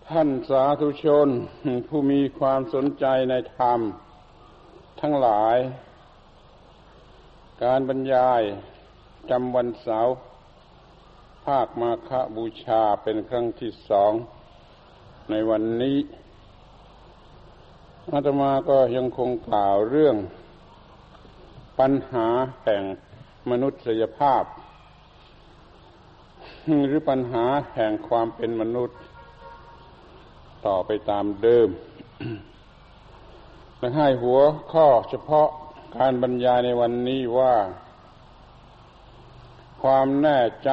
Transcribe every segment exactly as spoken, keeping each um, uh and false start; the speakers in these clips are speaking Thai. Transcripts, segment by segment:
ท่านสาธุชนผู้มีความสนใจในธรรมทั้งหลายการบรรยายจำวันเสาร์ภาคมาฆบูชาเป็นครั้งที่สองในวันนี้อาตมาก็ยังคงกล่าวเรื่องปัญหาแห่งมนุษยภาพหรือปัญหาแห่งความเป็นมนุษย์ต่อไปตามเดิมและให้หัวข้อเฉพาะการบรรยายในวันนี้ว่าความแน่ใจ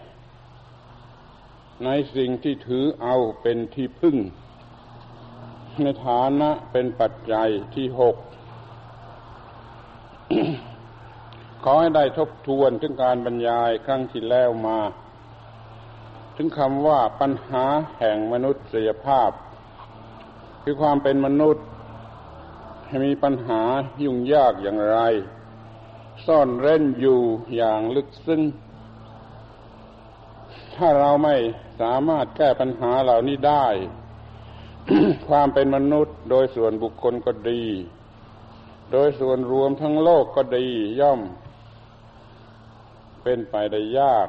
ในสิ่งที่ถือเอาเป็นที่พึ่งในฐานะเป็นปัจจัยที่หก ขอให้ได้ทบทวนถึงการบรรยายครั้งที่แล้วมาถึงคำว่าปัญหาแห่งมนุษยภาพคือความเป็นมนุษย์มีปัญหายุ่งยากอย่างไรซ่อนเร้นอยู่อย่างลึกซึ้งถ้าเราไม่สามารถแก้ปัญหาเหล่านี้ได้ ความเป็นมนุษย์โดยส่วนบุคคลก็ดีโดยส่วนรวมทั้งโลกก็ดีย่อมเป็นไปได้ยาก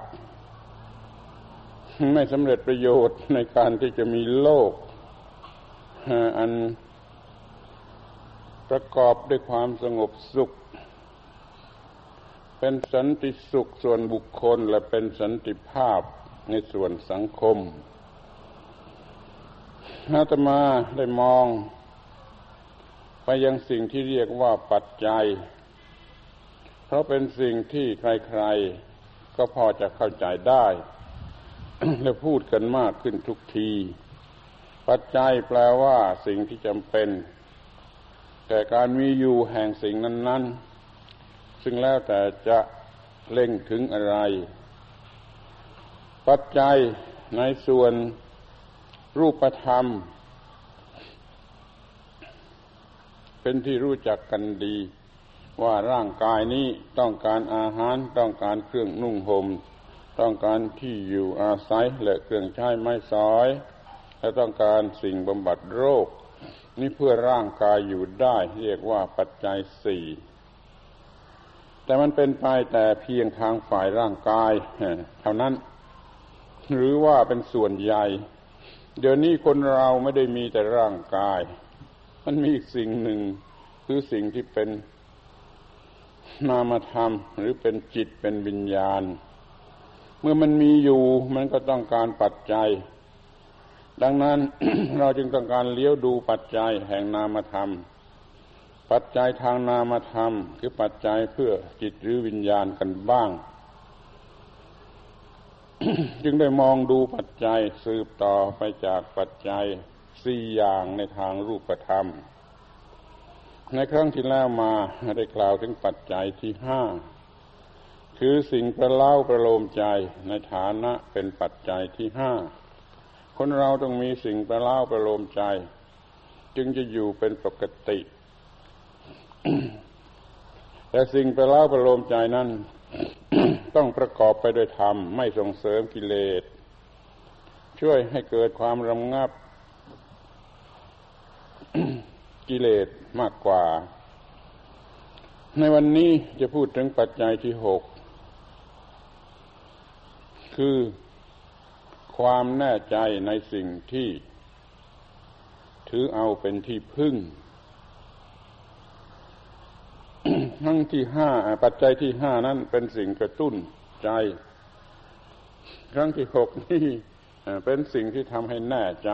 ไม่สำเร็จประโยชน์ในการที่จะมีโลกอันประกอบด้วยความสงบสุขเป็นสันติสุขส่วนบุคคลและเป็นสันติภาพในส่วนสังคมอาตมาได้มองไปยังสิ่งที่เรียกว่าปัจจัยเพราะเป็นสิ่งที่ใครๆก็พอจะเข้าใจได้ และพูดกันมากขึ้นทุกทีปัจจัยแปลว่าสิ่งที่จำเป็นแก่การมีอยู่แห่งสิ่งนั้นๆซึ่งแล้วแต่จะเล็งถึงอะไรปัจจัยในส่วนรูปธรรมเป็นที่รู้จักกันดีว่าร่างกายนี้ต้องการอาหารต้องการเครื่องนุ่งห่มต้องการที่อยู่อาศัยและเครื่องใช้ไม้สอยและต้องการสิ่งบำบัดโรคนี่เพื่อร่างกายอยู่ได้เรียกว่าปัจจัยสี่แต่มันเป็นไปแต่เพียงทางฝ่ายร่างกายเท่านั้นหรือว่าเป็นส่วนใหญ่เดี๋ยวนี้คนเราไม่ได้มีแต่ร่างกายมันมีอีกสิ่งหนึ่งคือสิ่งที่เป็นนามธรรมหรือเป็นจิตเป็นวิญญาณเมื่อมันมีอยู่มันก็ต้องการปัจจัยดังนั้น เราจึงต้องการเลี้ยวดูปัจจัยแห่งนามธรรมปัจจัยทางนามธรรมคือปัจจัยเพื่อจิตหรือวิญญาณกันบ้าง จึงได้มองดูปัจจัยสืบต่อไปจากปัจจัยสี่อย่างในทางรูปธรรมในครั้งที่แล้วมาได้กล่าวถึงปัจจัยที่ห้าคือสิ่งประเล้าประโลมใจในฐานะเป็นปัจจัยที่ห้าคนเราต้องมีสิ่งประเล้าประโลมใจจึงจะอยู่เป็นปกติ แต่สิ่งประเล้าประโลมใจนั้น ต้องประกอบไปด้วยธรรมไม่ส่งเสริมกิเลสช่วยให้เกิดความรำงับ กิเลสมากกว่าในวันนี้จะพูดถึงปัจจัยที่หกคือความแน่ใจในสิ่งที่ถือเอาเป็นที่พึ่ง ทั้งที่ห้าปัจจัยที่ห้านั้นเป็นสิ่งกระตุ้นใจครั้งที่หกนี่เป็นสิ่งที่ทำให้แน่ใจ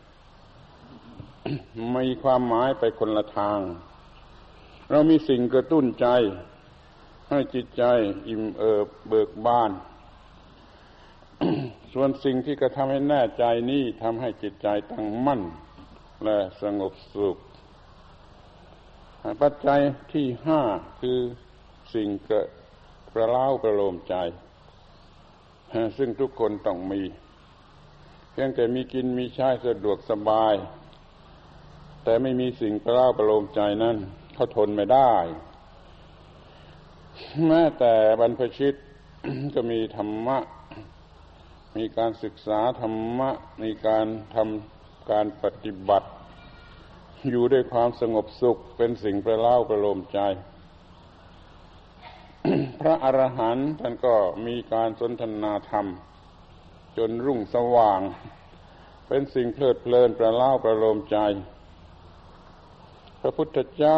มีความหมายไปคนละทางเรามีสิ่งกระตุ้นใจให้จิตใจอิ่มเอิบเบิกบาน ส่วนสิ่งที่กระทำให้แน่ใจนี้ทำให้จิตใจตั้งมั่นและสงบสุขปัจจัยที่ห้าคือสิ่งกระประเล้าประโลมใจซึ่งทุกคนต้องมีเพียงแต่มีกินมีใช้สะดวกสบายแต่ไม่มีสิ่งประเล้าประโลมใจนั้นเขาทนไม่ได้แม้แต่บรรพชิต ก็มีธรรมะมีการศึกษาธรรมะมีการทำการปฏิบัติอยู่ด้วยความสงบสุขเป็นสิ่งประเล้าประโลมใจ พระอรหันต์ท่านก็มีการสนทนาธรรมจนรุ่งสว่างเป็นสิ่งเพลิดเพลินประเล้าประโลมใจพระพุทธเจ้า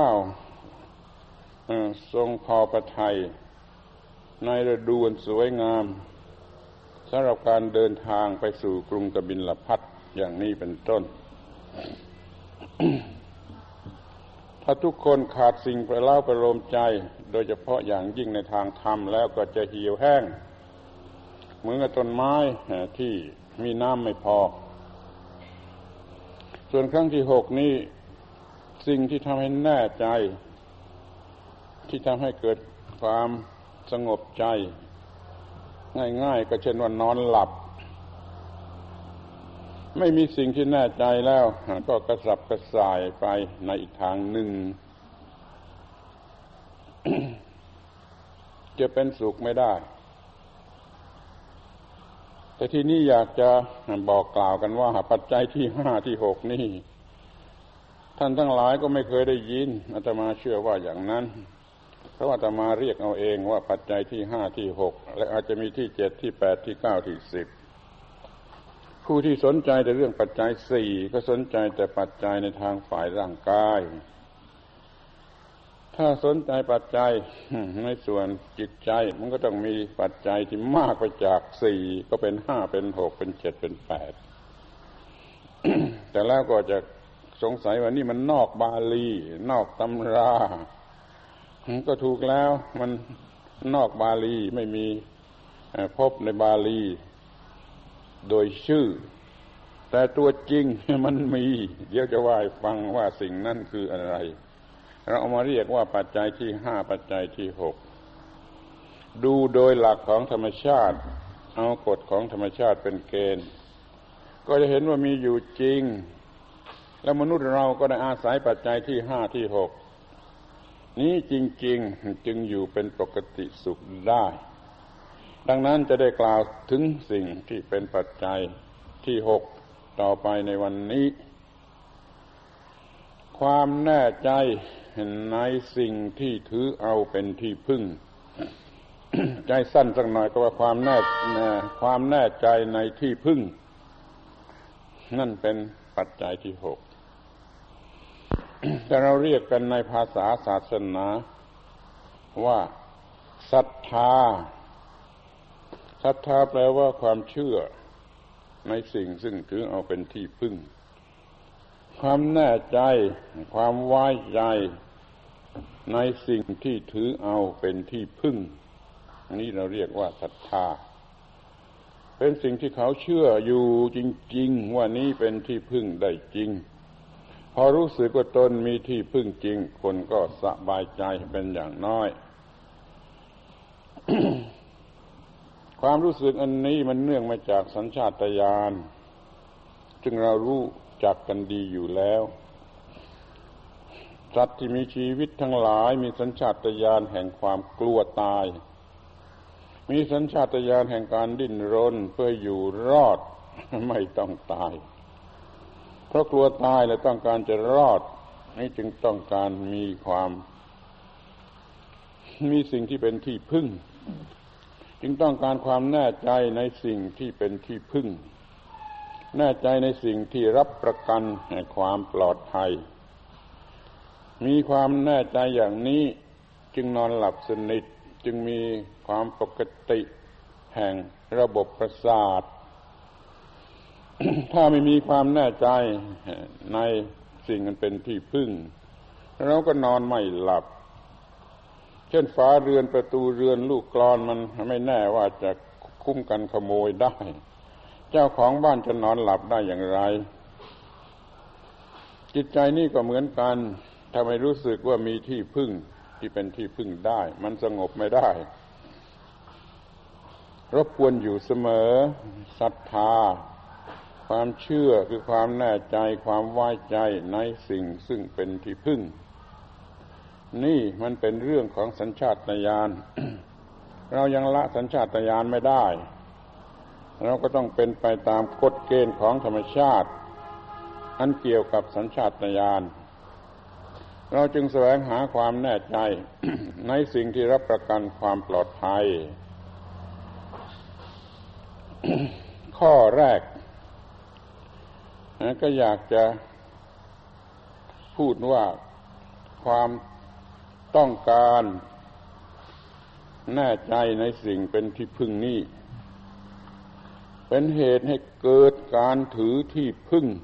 ทรงพอพระทัยในฤดูอันสวยงามสำหรับการเดินทางไปสู่กรุงกบิลพัสดุอย่างนี้เป็นต้น ถ้าทุกคนขาดสิ่งประเล้าประโลมใจโดยเฉพาะอย่างยิ่งในทางธรรมแล้วก็จะเหี่ยวแห้งเหมือนกับต้นไม้ที่มีน้ำไม่พอส่วนครั้งที่หกนี้สิ่งที่ทำให้แน่ใจที่ทำให้เกิดความสงบใจง่ายๆก็เช่นว่านอนหลับไม่มีสิ่งที่แน่ใจแล้วก็กระสับกระส่ายไปในอีกทางหนึ่ง จะเป็นสุขไม่ได้แต่ที่นี่อยากจะบอกกล่าวกันว่าปัจจัยที่ห้าที่หกนี่ท่านทั้งหลายก็ไม่เคยได้ยินอาตมาเชื่อว่าอย่างนั้นเพราะว่าอาตมาเรียกเอาเองว่าปัจจัยที่ห้าที่หกและอาจจะมีที่เจ็ดที่แปดที่เก้าที่สิบผู้ที่สนใจแต่เรื่องปัจจัยสี่ก็สนใจแต่ปัจจัยในทางฝ่ายร่างกายถ้าสนใจปัจจัยในส่วนจิตใจมันก็ต้องมีปัจจัยที่มากไปจากสี่ก็เป็นห้าเป็นหกเป็นเจ็ดเป็นแปด แต่แล้วก็จะสงสัยว่านี่มันนอกบาลีนอกตำราก็ถูกแล้วมันนอกบาลีไม่มีพบในบาลีโดยชื่อแต่ตัวจริงมันมีเดี๋ยวจะว่าให้ฟังว่าสิ่งนั้นคืออะไรเราเอามาเรียกว่าปัจจัยที่ห้าปัจจัยที่หกดูโดยหลักของธรรมชาติเอากฎของธรรมชาติเป็นเกณฑ์ก็จะเห็นว่ามีอยู่จริงแล้วมนุษย์เราก็ได้อาศัยปัจจัยที่ห้าที่หกนี้จริงๆจึงอยู่เป็นปกติสุขได้ดังนั้นจะได้กล่าวถึงสิ่งที่เป็นปัจจัยที่หกต่อไปในวันนี้ความแน่ใจในสิ่งที่ถือเอาเป็นที่พึ่ง ใจสั้นสักหน่อยก็ว่าความแน่ความแน่ใจในที่พึ่งนั่นเป็นปัจจัยที่หก แต่เราเรียกกันในภาษาศาสนาว่าศรัทธาศรัทธาแปลว่าความเชื่อในสิ่งซึ่งถือเอาเป็นที่พึ่งความแน่ใจความไว้ใจในสิ่งที่ถือเอาเป็นที่พึ่งนี่เราเรียกว่าศรัทธาเป็นสิ่งที่เขาเชื่ออยู่จริงๆว่านี้เป็นที่พึ่งได้จริงพอรู้สึกว่าตนมีที่พึ่งจริงคนก็สบายใจเป็นอย่างน้อย ความรู้สึกอันนี้มันเนื่องมาจากสัญชาตญาณซึ่งเรารู้จักกันดีอยู่แล้วสัตว์ที่มีชีวิตทั้งหลายมีสัญชาตญาณแห่งความกลัวตายมีสัญชาตญาณแห่งการดิ้นรนเพื่ออยู่รอดไม่ต้องตายเพราะกลัวตายและต้องการจะรอดนี่จึงต้องการมีความมีสิ่งที่เป็นที่พึ่งจึงต้องการความแน่ใจในสิ่งที่เป็นที่พึ่งแน่ใจในสิ่งที่รับประกันแห่งความปลอดภัยมีความแน่ใจอย่างนี้จึงนอนหลับสนิทจึงมีความปกติแห่งระบบประสาท ถ้าไม่มีความแน่ใจในสิ่งนั้นเป็นที่พึ่งเราก็นอนไม่หลับเช่นฝาเรือนประตูเรือนลูกกลอนมันไม่แน่ว่าจะคุ้มกันขโมยได้เจ้าของบ้านจะนอนหลับได้อย่างไรจิตใจนี่ก็เหมือนกันถ้าไม่รู้สึกว่ามีที่พึ่งที่เป็นที่พึ่งได้มันสงบไม่ได้รบกวนอยู่เสมอศรัทธาความเชื่อคือความแน่ใจความไว้ใจในสิ่งซึ่งเป็นที่พึ่งนี่มันเป็นเรื่องของสัญชาตญาณ เรายังละสัญชาตญาณไม่ได้เราก็ต้องเป็นไปตามกฎเกณฑ์ของธรรมชาติอันเกี่ยวกับสัญชาตญาณเราจึงแสวงหาความแน่ใจ ในสิ่งที่รับประกันความปลอดภัย ข้อแรกก็อยากจะพูดว่าความต้องการแน่ใจในสิ่งเป็นที่พึ่งนี้เป็นเหตุให้เกิดการถือที่พึ่ง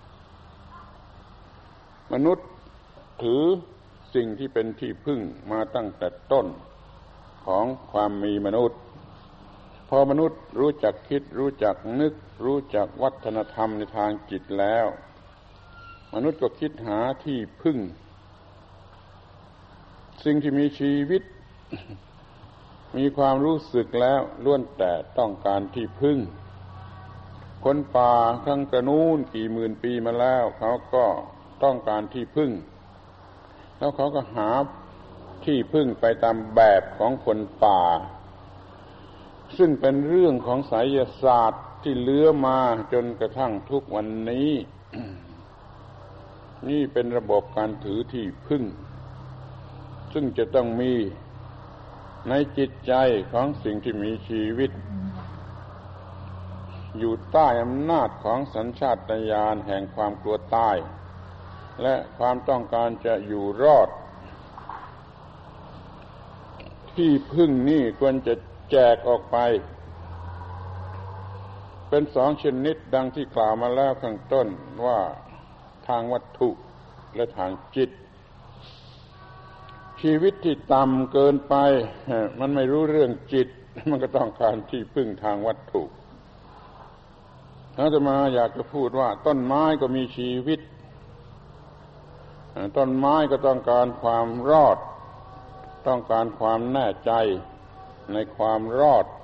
มนุษย์ถือสิ่งที่เป็นที่พึ่งมาตั้งแต่ต้นของความมีมนุษย์พอมนุษย์รู้จักคิดรู้จักนึกรู้จักวัฒนธรรมในทางจิตแล้วมนุษย์ก็คิดหาที่พึ่งสิ่งที่มีชีวิตมีความรู้สึกแล้วล้วนแต่ต้องการที่พึ่งคนป่าทั้งกระนู้นกี่หมื่นปีมาแล้วเขาก็ต้องการที่พึ่งแล้วเขาก็หาที่พึ่งไปตามแบบของคนป่าซึ่งเป็นเรื่องของไสยศาสตร์ที่เลื้อมาจนกระทั่งทุกวันนี้ นี่เป็นระบบการถือที่พึ่งซึ่งจะต้องมีในจิตใจของสิ่งที่มีชีวิตอยู่ใต้อำนาจของสัญชาตญาณแห่งความกลัวตายและความต้องการจะอยู่รอดที่พึ่งนี่ควรจะแจกออกไปเป็นสองชนิดดังที่กล่าวมาแล้วข้างต้นว่าทางวัตถุและทางจิตชีวิตที่ต่ำเกินไปมันไม่รู้เรื่องจิตมันก็ต้องการที่พึ่งทางวัตถุอาตมาอยากจะพูดว่าต้นไม้ก็มีชีวิตต้นไม้ก็ต้องการความรอดต้องการความแน่ใจในความรอด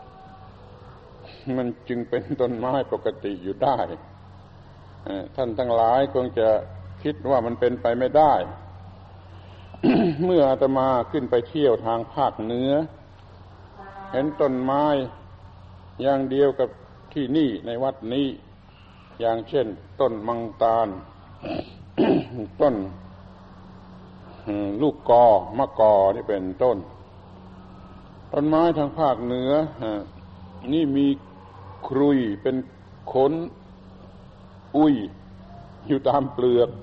มันจึงเป็นต้นไม้ปกติอยู่ได้ท่านทั้งหลายคงจะคิดว่ามันเป็นไปไม่ได้ เมื่ออาตมาขึ้นไปเที่ยวทางภาคเหนือเห็นต้นไม้อย่างเดียวกับที่นี่ในวัดนี้อย่างเช่นต้นมังตาล ต้นลูกกอมะกอนี่เป็นต้นต้นไม้ทางภาคเหนือนี่มีครุยเป็นขนอุ้ยอยู่ตามเปลือก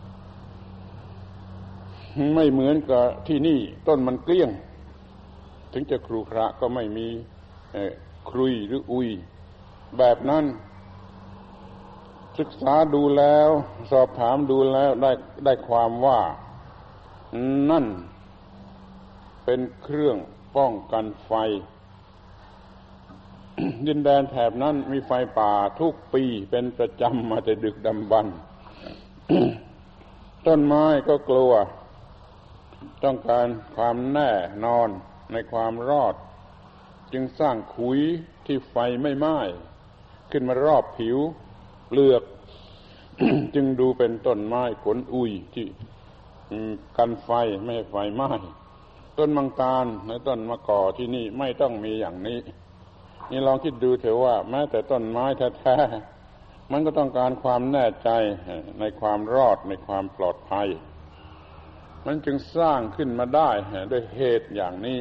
ไม่เหมือนกับที่นี่ต้นมันเกลี้ยงถึงจะครุขระก็ไม่มีครุยหรืออุ้ยแบบนั้นศึกษาดูแล้วสอบถามดูแล้วได้ได้ความว่านั่นเป็นเครื่องป้องกันไฟ ดินแดนแถบนั้นมีไฟป่าทุกปีเป็นประจำมาแต่ดึกดำบรรพ์ ต้นไม้ก็กลัวต้องการความแน่นอนในความรอดจึงสร้างขุยที่ไฟไม่ไหม้ขึ้นมารอบผิวเปลือก จึงดูเป็นต้นไม้ขนอุยที่กันไฟไม่ให้ไฟไหม้ต้นมังตาลและต้นมะกอที่นี่ไม่ต้องมีอย่างนี้นี่ลองคิดดูเถอะว่าแม้แต่ต้นไม้แท้ๆมันก็ต้องการความแน่ใจในความรอดในความปลอดภัยมันจึงสร้างขึ้นมาได้ด้วยเหตุอย่างนี้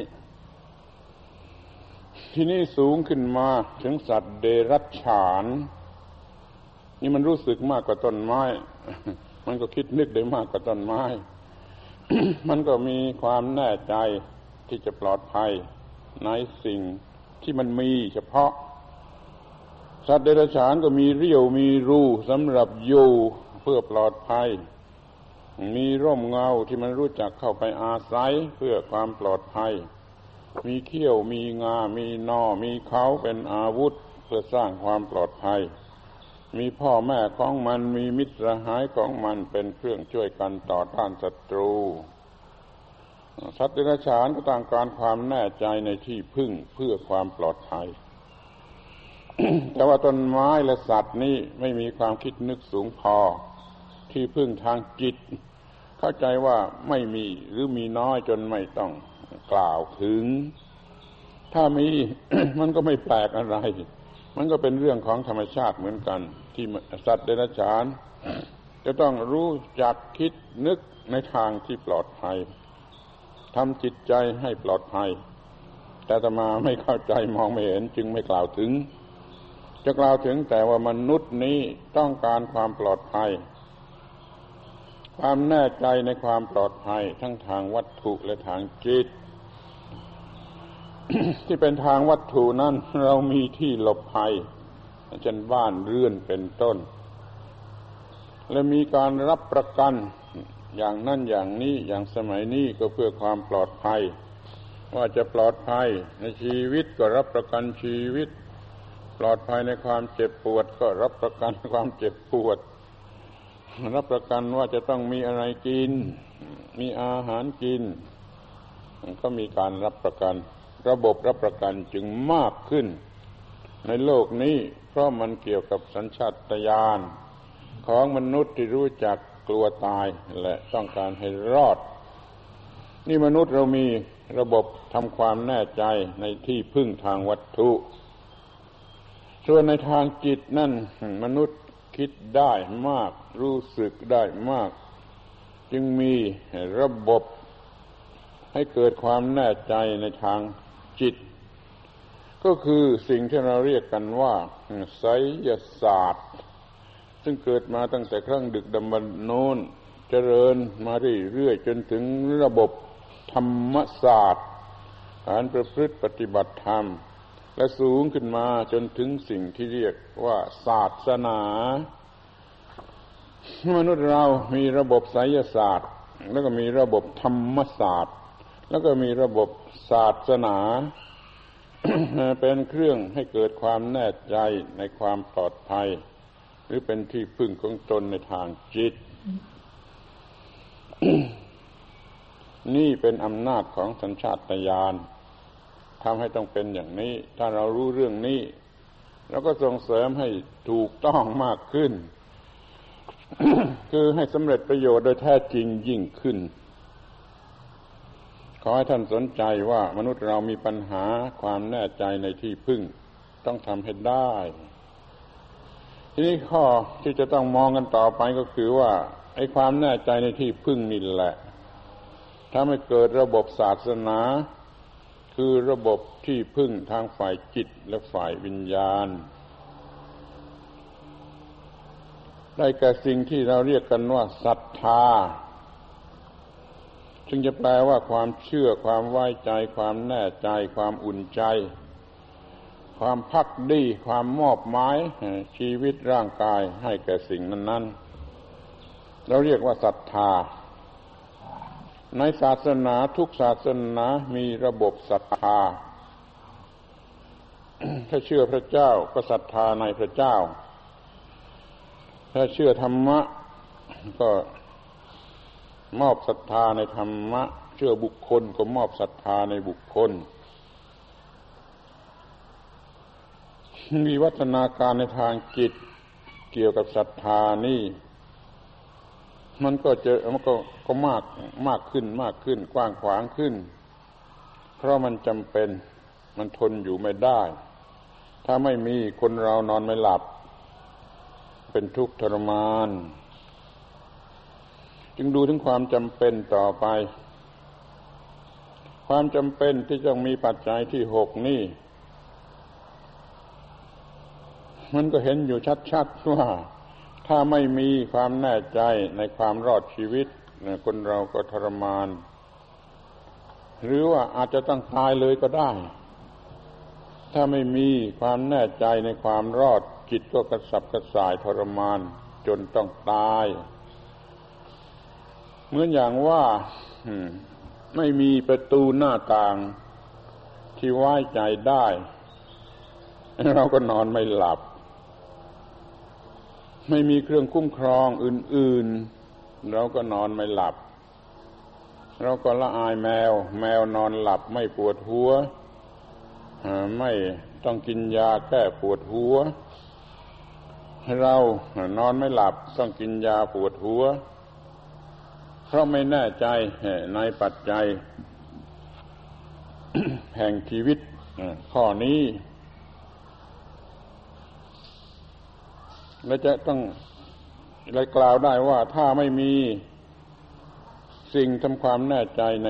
ที่นี่สูงขึ้นมาถึงสัตว์เดรัจฉานนี่มันรู้สึกมากกว่าต้นไม้มันก็คิดนึกได้มากกว่าต้นไม้ มันก็มีความแน่ใจที่จะปลอดภัยในสิ่งที่มันมีเฉพาะสัตว์เดรัจฉานก็มีเรี่ยวมีรูสำหรับอยู่เพื่อปลอดภัยมีร่มเงาที่มันรู้จักเข้าไปอาศัยเพื่อความปลอดภัยมีเขี้ยวมีงามีนอมีเขาเป็นอาวุธเพื่อสร้างความปลอดภัยมีพ่อแม่ของมันมีมิตรสหายของมันเป็นเครื่องช่วยกันต่อต้านศัตรูสัตว์เดรัจฉานก็ต้องการความแน่ใจในที่พึ่งเพื่อความปลอดภัย แต่ว่าต้นไม้และสัตว์นี่ไม่มีความคิดนึกสูงพอที่พึ่งทางจิตเข้าใจว่าไม่มีหรือมีน้อยจนไม่ต้องกล่าวถึงถ้ามี มันก็ไม่แปลกอะไรมันก็เป็นเรื่องของธรรมชาติเหมือนกันที่สัตว์เดรัจฉานจะต้องรู้จักคิดนึกในทางที่ปลอดภัยทำจิตใจให้ปลอดภัยแต่อาตมาไม่เข้าใจมองไม่เห็นจึงไม่กล่าวถึงจะกล่าวถึงแต่ว่ามนุษย์นี้ต้องการความปลอดภัยความแน่ใจในความปลอดภัยทั้งทางวัตถุและทางจิต ที่เป็นทางวัตถุนั้นเรามีที่หลบภัยเช่นบ้านเรือนเป็นต้นและมีการรับประกันอย่างนั้นอย่างนี้อย่างสมัยนี้ก็เพื่อความปลอดภัยว่าจะปลอดภัยในชีวิตก็รับประกันชีวิตปลอดภัยในความเจ็บปวดก็รับประกันความเจ็บปวดรับประกันว่าจะต้องมีอะไรกินมีอาหารกินก็มีการรับประกันระบบรับประกันจึงมากขึ้นในโลกนี้เพราะมันเกี่ยวกับสัญชาตญาณของมนุษย์ที่รู้จักกลัวตายและต้องการให้รอดนี่มนุษย์เรามีระบบทำความแน่ใจในที่พึ่งทางวัตถุส่วนในทางจิตนั่นมนุษย์คิดได้มากรู้สึกได้มากจึงมีระบบให้เกิดความแน่ใจในทางจิตก็คือสิ่งที่เราเรียกกันว่าไสยศาสตร์ซึ่งเกิดมาตั้งแต่ครั้งดึกดำบรรพ์โน้นเจริญมาเรื่อยๆจนถึงระบบธรรมศาสตร์การประพฤติปฏิบัติธรรมและสูงขึ้นมาจนถึงสิ่งที่เรียกว่าศาสนามนุษย์เรามีระบบไสยศาสตร์แล้วก็มีระบบธรรมศาสตร์แล้วก็มีระบบศาสนา เป็นเครื่องให้เกิดความแน่ใจในความปลอดภัยหรือเป็นที่พึ่งของตนในทางจิต นี่เป็นอำนาจของสัญชาตญาณทำให้ต้องเป็นอย่างนี้ถ้าเรารู้เรื่องนี้เราก็ส่งเสริมให้ถูกต้องมากขึ้น คือให้สำเร็จประโยชน์โดยแท้จริงยิ่งขึ้นขอให้ท่านสนใจว่ามนุษย์เรามีปัญหาความแน่ใจในที่พึ่งต้องทำให้ได้ทีนี้ข้อที่จะต้องมองกันต่อไปก็คือว่าไอ้ความแน่ใจในที่พึ่งนี่แหละถ้าไม่เกิดระบบศาสนาคือระบบที่พึ่งทางฝ่ายจิตและฝ่ายวิญญาณได้แก่สิ่งที่เราเรียกกันว่าศรัทธาซึ่งจะแปลว่าความเชื่อความไว้ใจความแน่ใจความอุ่นใจความภักดีความมอบหมายชีวิตร่างกายให้แก่สิ่งนั้นๆเราเรียกว่าศรัทธาในศาสนาทุกศาสนามีระบบศรัทธา ถ้าเชื่อพระเจ้าก็ศรัทธาในพระเจ้าถ้าเชื่อธรรมะก็มอบศรัทธาในธรรมะเชื่อบุคคลก็มอบศรัทธาในบุคคลมีวัฒนาการในทางจิตเกี่ยวกับศรัทธานี่มันก็เจอมันก็ก็มากมากขึ้นมากขึ้นกว้างขวางขึ้นเพราะมันจำเป็นมันทนอยู่ไม่ได้ถ้าไม่มีคนเรานอนไม่หลับเป็นทุกข์ทรมานจึงดูถึงความจำเป็นต่อไปความจำเป็นที่ต้องมีปัจจัยที่หกนี่มันก็เห็นอยู่ชัดๆว่าถ้าไม่มีความแน่ใจในความรอดชีวิตคนเราก็ทรมานหรือว่าอาจจะต้องตายเลยก็ได้ถ้าไม่มีความแน่ใจในความรอดจิตก็กระสับกระส่ายทรมานจนต้องตายเหมือนอย่างว่าไม่มีประตูหน้าต่างที่ไว้ใจได้เราก็นอนไม่หลับไม่มีเครื่องคุ้มครองอื่นๆเราก็นอนไม่หลับเราก็ละอายแมวแมวนอนหลับไม่ปวดหัวไม่ต้องกินยาแก้ปวดหัวเรานอนไม่หลับต้องกินยาปวดหัวเพราะไม่แน่ใจในปัจจัย แห่งชีวิตข้อนี้และจะต้องเลยกล่าวได้ว่าถ้าไม่มีสิ่งทำความแน่ใจใน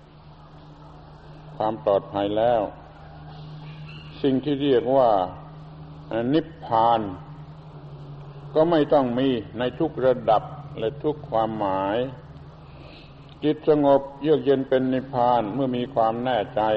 ความปลอดภัยแล้วสิ่งที่เรียกว่านิพพานก็ไม่ต้องมีในทุกระดับและทุกความหมายจิตสงบเยือกเย็นเป็นนิพพานเมื่อมีความแน่ใจ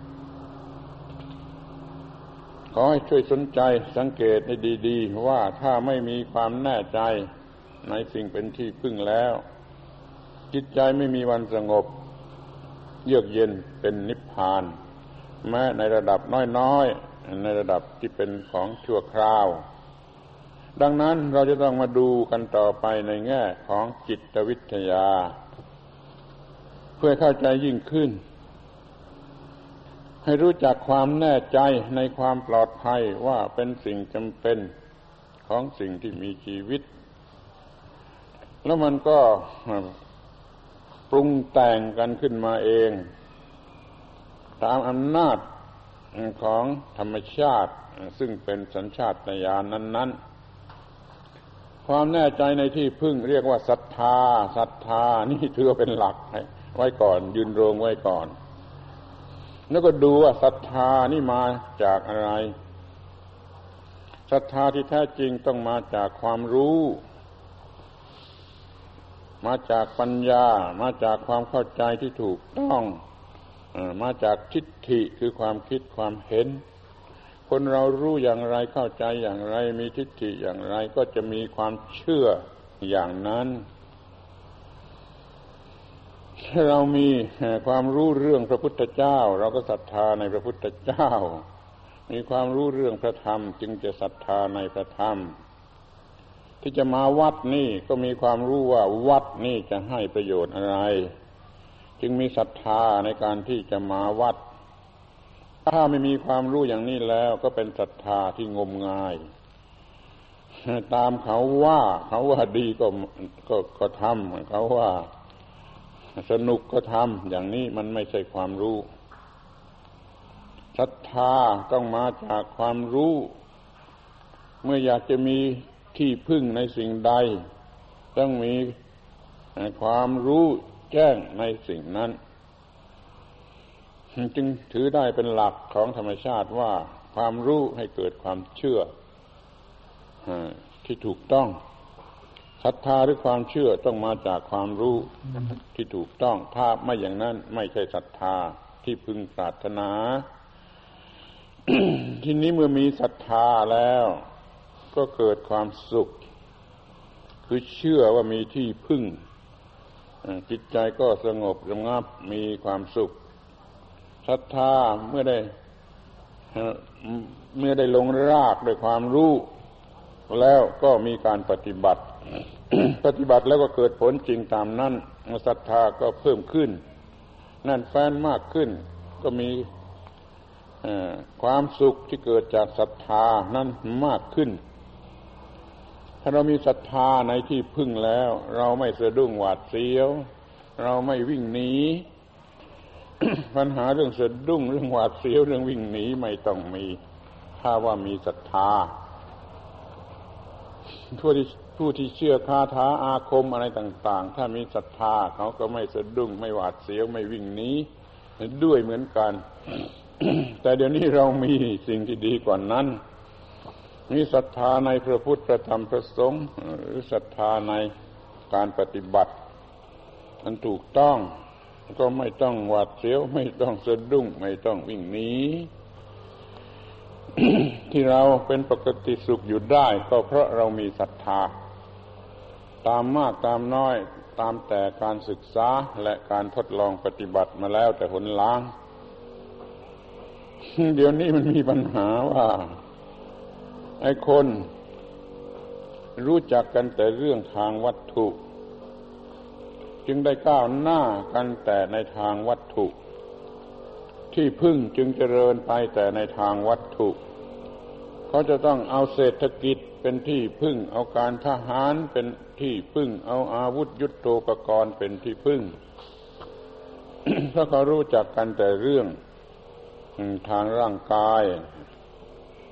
ขอให้ช่วยสนใจสังเกตให้ดีๆว่าถ้าไม่มีความแน่ใจในสิ่งเป็นที่พึ่งแล้วจิตใจไม่มีวันสงบเยือกเย็นเป็นนิพพานแม้ในระดับน้อยๆในระดับที่เป็นของชั่วคราวดังนั้นเราจะต้องมาดูกันต่อไปในแง่ของจิตวิทยาเพื่อเข้าใจยิ่งขึ้นให้รู้จักความแน่ใจในความปลอดภัยว่าเป็นสิ่งจำเป็นของสิ่งที่มีชีวิตแล้วมันก็ปรุงแต่งกันขึ้นมาเองตามอำนาจของธรรมชาติซึ่งเป็นสัญชาตญาณนั้นๆความแน่ใจในที่พึ่งเรียกว่าศรัทธาศรัทธานี่ถือว่าเป็นหลักไว้ก่อนยืนโรงไว้ก่อนแล้วก็ดูว่าศรัทธานี่มาจากอะไรศรัทธาที่แท้จริงต้องมาจากความรู้มาจากปัญญามาจากความเข้าใจที่ถูกต้องมาจากทิฏฐิคือความคิดความเห็นคนเรารู้อย่างไรเข้าใจอย่างไรมีทิฏฐิอย่างไรก็จะมีความเชื่ออย่างนั้นถ้าเรามีความรู้เรื่องพระพุทธเจ้าเราก็ศรัทธาในพระพุทธเจ้ามีความรู้เรื่องพระธรรมจึงจะศรัทธาในพระธรรมที่จะมาวัดนี่ก็มีความรู้ว่าวัดนี่จะให้ประโยชน์อะไรจึงมีศรัทธาในการที่จะมาวัดถ้าไม่มีความรู้อย่างนี้แล้วก็เป็นศรัทธาที่งมงายตามเขาว่าเขาว่าดีก็ก็ก็ทำเขาว่าสนุกก็ทำอย่างนี้มันไม่ใช่ความรู้ศรัทธาต้องมาจากความรู้เมื่ออยากจะมีที่พึ่งในสิ่งใดต้องมีความรู้แจ้งในสิ่งนั้นจึงถือได้เป็นหลักของธรรมชาติว่าความรู้ให้เกิดความเชื่อที่ถูกต้องศรัทธาหรือความเชื่อต้องมาจากความรู้ที่ถูกต้องถ้าไม่อย่างนั้นไม่ใช่ศรัทธาที่พึงปรารถนา ทีนี้เมื่อมีศรัทธาแล้วก็เกิดความสุขคือเชื่อว่ามีที่พึ่งจิตใจก็สงบระงับมีความสุขศรัทธาเมื่อได้เมื่อได้ลงรากด้วยความรู้แล้วก็มีการปฏิบัติ ปฏิบัติแล้วก็เกิดผลจริงตามนั้นศรัทธาก็เพิ่มขึ้นนั่นแฟ้นมากขึ้นก็มีความสุขที่เกิดจากศรัทธานั้นมากขึ้นถ้าเรามีศรัทธาในที่พึ่งแล้วเราไม่สะดุ้งหวาดเสียวเราไม่วิ่งหนี ปัญหาเรื่องสะดุ้งเรื่องหวาดเสียวเรื่องวิ่งหนีไม่ต้องมีถ้าว่ามีศรัทธาผู้ที่ผู้ที่เชื่อคาถาอาคมอะไรต่างๆถ้ามีศรัทธาเขาก็ไม่สะดุ้งไม่หวาดเสียวไม่วิ่งหนีด้วยเหมือนกัน แต่เดี๋ยวนี้เรามีสิ่งที่ดีกว่านั้นมีศรัทธาในพระพุทธพระธรรมพระสงฆ์หรือศรัทธาในการปฏิบัติมันถูกต้องก็ไม่ต้องหวาดเสียวไม่ต้องสะดุ้งไม่ต้องวิ่งหนี ที่เราเป็นปกติสุขอยู่ได้ก็เพราะเรามีศรัทธาตามมากตามน้อยตามแต่การศึกษาและการทดลองปฏิบัติมาแล้วแต่หนล้าง เดี๋ยวนี้มันมีปัญหาว่าไอ้คนรู้จักกันแต่เรื่องทางวัตถุจึงได้ก้าวหน้ากันแต่ในทางวัตถุที่พึ่งจึงเจริญไปแต่ในทางวัตถุเขาจะต้องเอาเศรษฐกิจเป็นที่พึ่งเอาการทหารเป็นที่พึ่งเอาอาวุธยุทโธปกรณ์เป็นที่พึ่ง เพราะเขารู้จักกันแต่เรื่องทางร่างกาย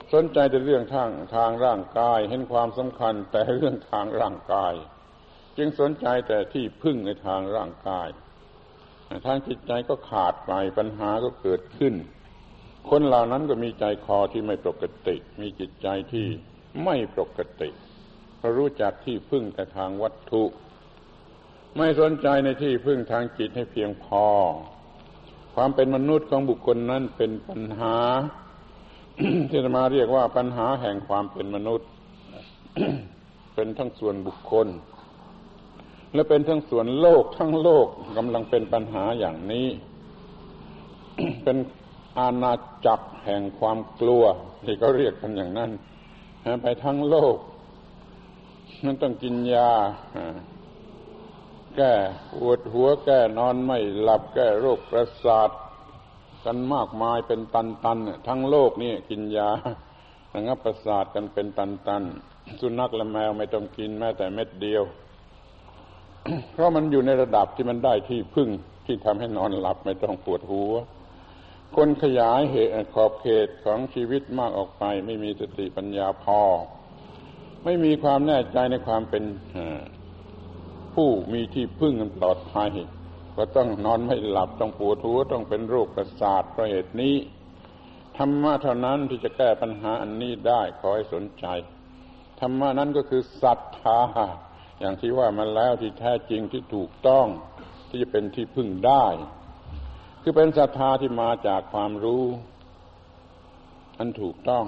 สนใจแต่เรื่องทางทางร่างกายเห็นความสำคัญแต่เรื่องทางร่างกายจึงสนใจแต่ที่พึ่งในทางร่างกายทางจิตใจก็ขาดไปปัญหาก็เกิดขึ้นคนเหล่านั้นก็มีใจคอที่ไม่ปกติมีจิตใจที่ไม่ปกติเพราะรู้จักที่พึ่งแต่ทางวัตถุไม่สนใจในที่พึ่งทางจิตให้เพียงพอความเป็นมนุษย์ของบุคคลนั้นเป็นปัญหา ที่จะมาเรียกว่าปัญหาแห่งความเป็นมนุษย์ เป็นทั้งส่วนบุคคลและเป็นทั้งส่วนโลกทั้งโลกกำลังเป็นปัญหาอย่างนี้ เป็นอาณาจักรแห่งความกลัวที่เขาเรียกกันอย่างนั้นไปทั้งโลกมันต้องกินยาแก้ปวดหัวแก้นอนไม่หลับแก้โรคประสาทกันมากมายเป็นตันๆทั้งโลกนี่กินยาระงับประสาทกันเป็นตันๆสุนัขและแมวไม่ต้องกินแม้แต่เม็ดเดียว เพราะมันอยู่ในระดับที่มันได้ที่พึ่งที่ทำให้นอนหลับไม่ต้องปวดหัวคนขยายเหตุขอบเขตของชีวิตมากออกไปไม่มีสติปัญญาพอไม่มีความแน่ใจในความเป็นผู้มีที่พึ่งอันปลอดภัยก็ต้องนอนไม่หลับต้องปวดหัวต้องเป็นโรคประสาทเพราะเหตุนี้ธรรมะเท่านั้นที่จะแก้ปัญหาอันนี้ได้ขอให้สนใจธรรมะนั้นก็คือศรัทธาอย่างที่ว่ามาแล้วที่แท้จริงที่ถูกต้องที่จะเป็นที่พึ่งได้คือเป็นศรัทธาที่มาจากความรู้อันถูกต้อง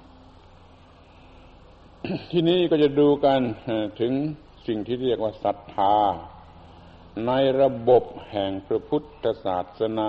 ที่นี้ก็จะดูกันถึงสิ่งที่เรียกว่าศรัทธาในระบบแห่งพระพุทธศาสนา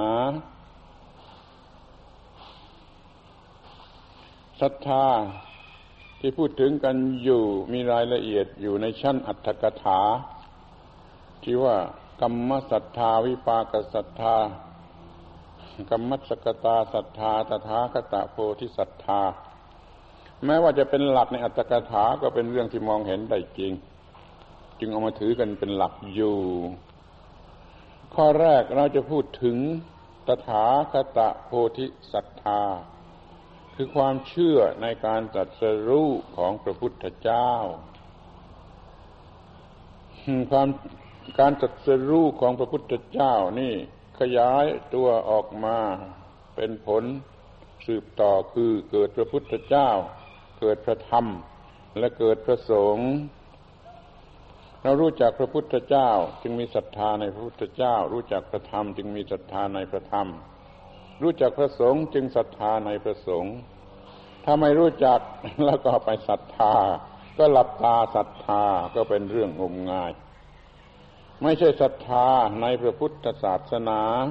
ศรัทธาที่พูดถึงกันอยู่มีรายละเอียดอยู่ในชั้นอรรถกถาที่ว่ากัมมศรัทธาวิปากศรัทธากัมมัสสกตาศรัทธาตถาคตโพธิศรัทธาแม้ว่าจะเป็นหลักในอรรถกถาก็เป็นเรื่องที่มองเห็นได้จริงจึงเอามาถือกันเป็นหลักอยู่ข้อแรกเราจะพูดถึงตถาคตโพธิศรัทธาคือความเชื่อในการตรัสรู้ของพระพุทธเจ้าความการตรัสรู้ของพระพุทธเจ้านี่ขยายตัวออกมาเป็นผลสืบต่อคือเกิดพระพุทธเจ้าเกิดพระธรรมและเกิดพระสงฆ์เรารู้จักพระพุทธเจ้าจึงมีศรัทธาในพระพุทธเจ้ารู้จักพระธรรมจึงมีศรัทธาในพระธรรมรู้จักพระสงฆ์จึงศรัทธาในพระสงฆ์ถ้าไม่รู้จักแล้วก็ไปศรัทธาก็หลับตาศรัทธาก็เป็นเรื่องงมงายไม่ใช่ศรัทธาในพระพุทธศาสนา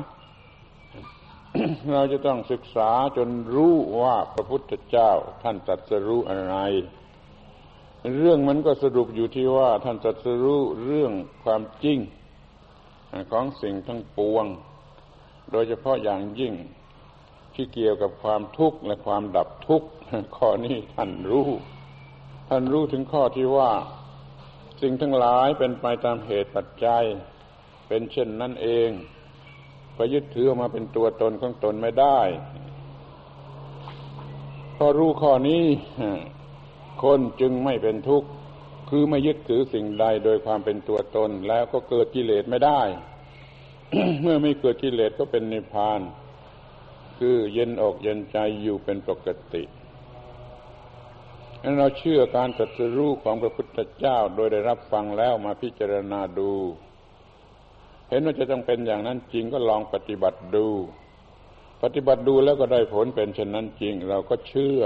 เราจะต้องศึกษาจนรู้ว่าพระพุทธเจ้าท่านตรัสรู้อะไรเรื่องมันก็สรุปอยู่ที่ว่าท่านตรัสรู้เรื่องความจริงของสิ่งทั้งปวงโดยเฉพาะอย่างยิ่งที่เกี่ยวกับความทุกข์และความดับทุกข์ข้อนี้ท่านรู้ท่านรู้ถึงข้อที่ว่าสิ่งทั้งหลายเป็นไปตามเหตุปัจจัยเป็นเช่นนั้นเองไปยึดถือมาเป็นตัวตนของตนไม่ได้พอรู้ข้อนี้คนจึงไม่เป็นทุกข์คือไม่ยึดถือสิ่งใดโดยความเป็นตัวตนแล้วก็เกิดกิเลสไม่ได้ เมื่อไม่เกิดกิเลสก็เป็นนิพพานคือเย็นอกเย็นใจอยู่เป็นปกติเราเชื่อการตรัสรู้ของพระพุทธเจ้าโดยได้รับฟังแล้วมาพิจารณาดูเห็นว่าจะต้องเป็นอย่างนั้นจริงก็ลองปฏิบัติดูปฏิบัติดูแล้วก็ได้ผลเป็นเช่นนั้นจริงเราก็เชื่อ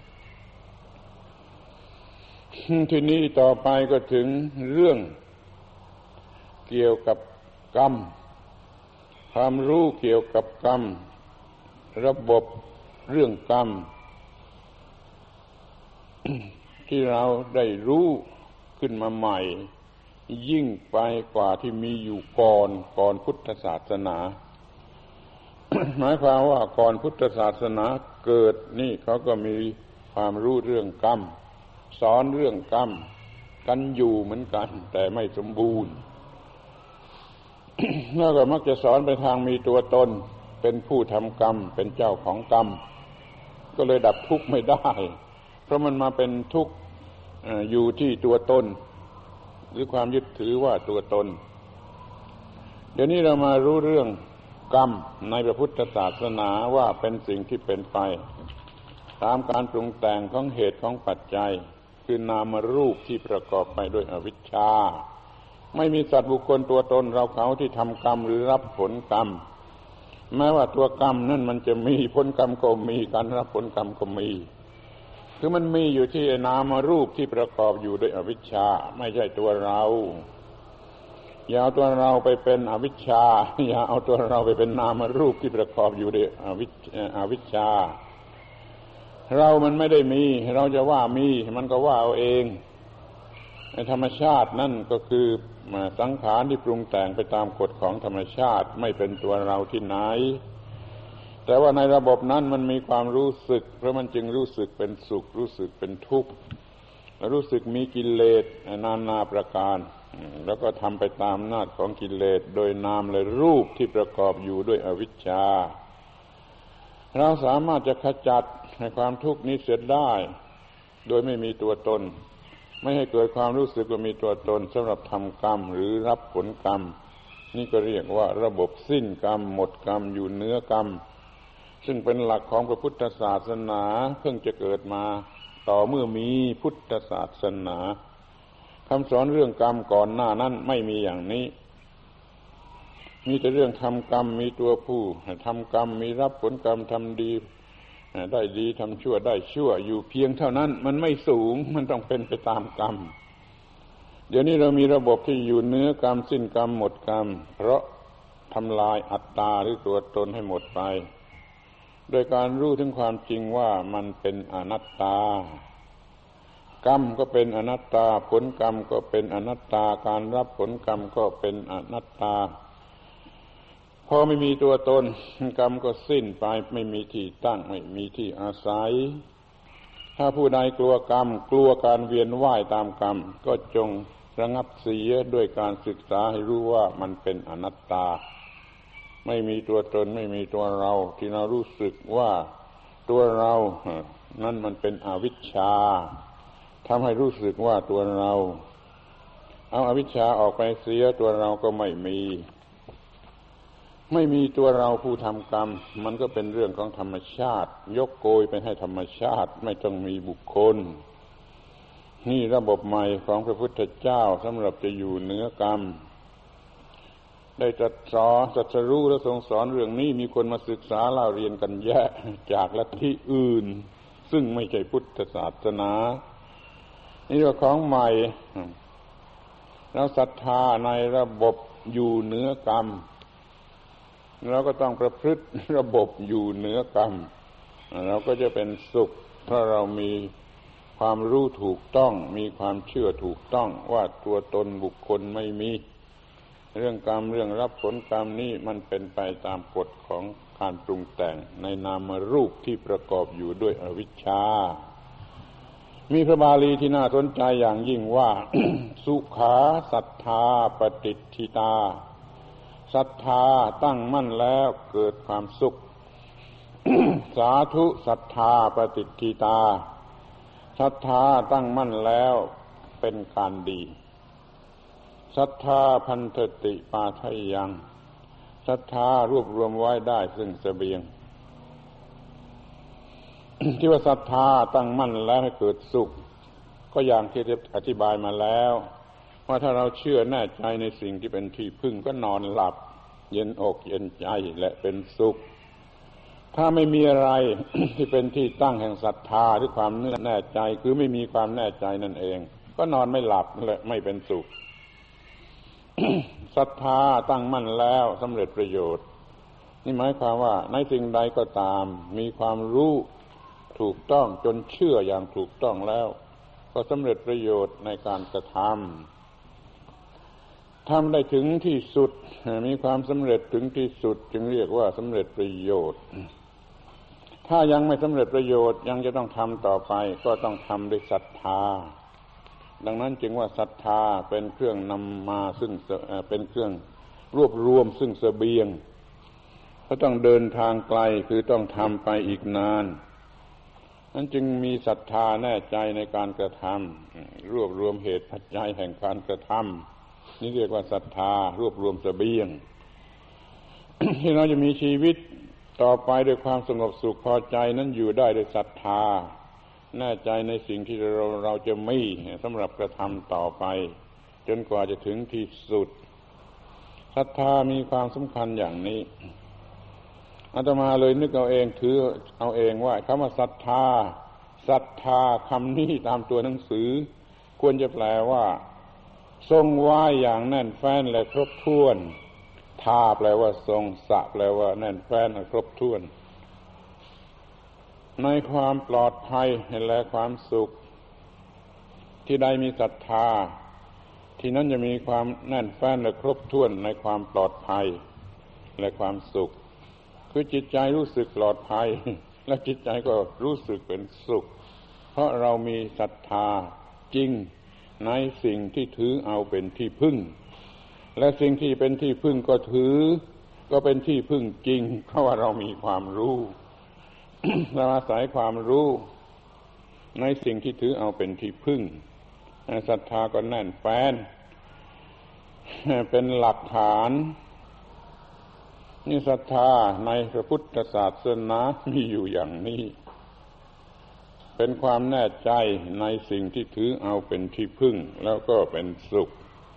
ทีนี้ต่อไปก็ถึงเรื่องเกี่ยวกับกรรมความรู้เกี่ยวกับกรรมระบบเรื่องกรรมที่เราได้รู้ขึ้นมาใหม่ยิ่งไปกว่าที่มีอยู่ก่อนก่อนพุทธศาสนา หมายความว่าก่อนพุทธศาสนาเกิดนี่เขาก็มีความรู้เรื่องกรรมสอนเรื่องกรรมกันอยู่เหมือนกันแต่ไม่สมบูรณ์ แล้วก็มักจะสอนไปทางมีตัวตนเป็นผู้ทำกรรมเป็นเจ้าของกรรมก็เลยดับทุกข์ไม่ได้เพราะมันมาเป็นทุกข์อยู่ที่ตัวตนหรือความยึดถือว่าตัวตนเดี๋ยวนี้เรามารู้เรื่องกรรมในพระพุทธศาสนาว่าเป็นสิ่งที่เป็นไปตามการปรุงแต่งของเหตุของปัจจัยคือนามรูปที่ประกอบไปด้วยอวิชชาไม่มีสัตว์บุคคลตัวตนเราเขาที่ทำกรรมหรือรับผลกรรมแม้ว่าตัวกรรมนั่นมันจะมีผลกรรมก็มีการรับผลกรรมก็มีคือมันมีอยู่ที่นามรูปที่ประกอบอยู่ด้วยอวิชชาไม่ใช่ตัวเราอย่าเอาตัวเราไปเป็นอวิชชาอย่าเอาตัวเราไปเป็นนามรูปที่ประกอบอยู่ด้วยอวิชอวิชชาเรามันไม่ได้มีเราจะว่ามีมันก็ว่าเอาเองในธรรมชาตินั่นก็คือสังขารที่ปรุงแต่งไปตามกฎของธรรมชาติไม่เป็นตัวเราที่ไหนแต่ว่าในระบบนั้นมันมีความรู้สึกเพราะมันจึงรู้สึกเป็นสุขรู้สึกเป็นทุกข์รู้สึกมีกิเลสนานาประการแล้วก็ทำไปตามอำนาจของกิเลสโดยนามและรูปที่ประกอบอยู่ด้วยอวิชชาเราสามารถจะขจัดให้ความทุกข์นี้เสียได้โดยไม่มีตัวตนไม่ให้เกิดความรู้สึกว่ามีตัวตนสำหรับทำกรรมหรือรับผลกรรมนี่ก็เรียกว่าระบบสิ้นกรรมหมดกรรมอยู่เหนือกรรมซึ่งเป็นหลักของพระพุทธศาสนาเพิ่งจะเกิดมาต่อเมื่อมีพุทธศาสนาคำสอนเรื่องกรรมก่อนหน้านั้นไม่มีอย่างนี้มีแต่เรื่องทำกรรมมีตัวผู้ทำกรรมมีรับผลกรรมทำดีได้ดีทำชั่วได้ชั่วอยู่เพียงเท่านั้นมันไม่สูงมันต้องเป็นไปตามกรรมเดี๋ยวนี้เรามีระบบที่อยู่เหนือกรรมสิ้นกรรมหมดกรรมเพราะทำลายอัตตาหรือตัวตนให้หมดไปโดยการรู้ถึงความจริงว่ามันเป็นอนัตตากรรมก็เป็นอนัตตาผลกรรมก็เป็นอนัตตาการรับผลกรรมก็เป็นอนัตตาพอไม่มีตัวตนกรรมก็สิ้นไปไม่มีที่ตั้งไม่มีที่อาศัยถ้าผู้ใดกลัวกรรมกลัวการเวียนว่ายตามกรรมก็จงระงับเสียด้วยการศึกษาให้รู้ว่ามันเป็นอนัตตาไม่มีตัวตนไม่มีตัวเราที่เรารู้สึกว่าตัวเรานั่นมันเป็นอวิชชาทำให้รู้สึกว่าตัวเราเอาอวิชชาออกไปเสียตัวเราก็ไม่มีไม่มีตัวเราผู้ทำกรรมมันก็เป็นเรื่องของธรรมชาติยกโกยไปให้ธรรมชาติไม่ต้องมีบุคคลนี่ระบบใหม่ของพระพุทธเจ้าสำหรับจะอยู่เหนือกรรมได้ตรัสสอนตรัสรู้และทรงสอนเรื่องนี้มีคนมาศึกษาเล่าเรียนกันแยะจากลัทธิอื่นซึ่งไม่ใช่พุทธศาสนานี่ว่าของใหม่เราศรัทธาในระบบอยู่เหนือกรรมเราก็ต้องประพฤติระบบอยู่เหนือกรรมเราก็จะเป็นสุขเพราะเรามีความรู้ถูกต้องมีความเชื่อถูกต้องว่าตัวตนบุคคลไม่มีเรื่องกรรมเรื่องรับผลกรรมนี่มันเป็นไปตามกฎของการปรุงแต่งในนามรูปที่ประกอบอยู่ด้วยอวิชชามีพระบาลีที่น่าสนใจอย่างยิ่งว่า สุขาศรัทธาปฏิทิตาศรัทธาตั้งมั่นแล้วเกิดความสุข สาธุศรัทธาปฏิทิตาศรัทธาตั้งมั่นแล้วเป็นการดีศรัทธาพันธติปาทะยังศรัทธารวบรวมไว้ได้ซึ่งเสบียง ที่ว่าศรัทธาตั้งมั่นแล้วให้เกิดสุขก็อย่างที่อธิบายมาแล้วว่าถ้าเราเชื่อแน่ใจในสิ่งที่เป็นที่พึ่งก็นอนหลับเย็นอกเย็นใจและเป็นสุขถ้าไม่มีอะไร ที่เป็นที่ตั้งแห่งศรัทธาหรือความแน่ใจคือไม่มีความแน่ใจนั่นเองก็นอนไม่หลับและไม่เป็นสุข ศรัทธาตั้งมั่นแล้วสำเร็จประโยชน์นี่หมายความว่าในสิ่งใดก็ตามมีความรู้ถูกต้องจนเชื่ออย่างถูกต้องแล้วก็สำเร็จประโยชน์ในการกระทำทำได้ถึงที่สุดมีความสำเร็จถึงที่สุดจึงเรียกว่าสำเร็จประโยชน์ถ้ายังไม่สำเร็จประโยชน์ยังจะต้องทำต่อไปก็ต้องทำด้วยศรัทธาดังนั้นจึงว่าศรัทธาเป็นเครื่องนำมาซึ่งเป็นเครื่องรวบรวมซึ่งเสบียงก็ต้องเดินทางไกลคือต้องทำไปอีกนานนั้นจึงมีศรัทธาแน่ใจในการกระทำรวบรวมเหตุปัจจัยแห่งการกระทำนี่เรียกว่าศรัทธารวบรวมเสบียง ที่เราจะมีชีวิตต่อไปด้วยความสงบสุขพอใจนั้นอยู่ได้ด้วยศรัทธาแน่ใจในสิ่งที่เราเราจะมีสำหรับกระทำต่อไปจนกว่าจะถึงที่สุดศรัทธามีความสำคัญอย่างนี้อาตมาเลยนึกเอาเองถือเอาเองว่าคำว่าศรัทธาศรัทธาคำนี้ตามตัวหนังสือควรจะแปลว่าทรงไว้อย่างแน่นแฟ้นและครบถ้วนทาแปลว่าทรงสะแปลว่าแน่นแฟ้นและครบถ้วนในความปลอดภัยและความสุขที่ใดมีศรัทธาที่นั้นจะมีความแน่นแฟ้นและครบถ้วนในความปลอดภัยและความสุขคือจิตใจรู้สึกปลอดภัยและจิตใจก็รู้สึกเป็นสุขเพราะเรามีศรัทธาจริงในสิ่งที่ถือเอาเป็นที่พึ่งและสิ่งที่เป็นที่พึ่งก็ถือก็เป็นที่พึ่งจริงเพราะว่าเรามีความรู้ เราอาศัยความรู้ในสิ่งที่ถือเอาเป็นที่พึ่งศรัทธาก็แน่นแฟ้นเป็นหลักฐานนี่ศรัทธาในพระพุทธศาสนามีอยู่อย่างนี้เป็นความแน่ใจในสิ่งที่ถือเอาเป็นที่พึ่งแล้วก็เป็นสุข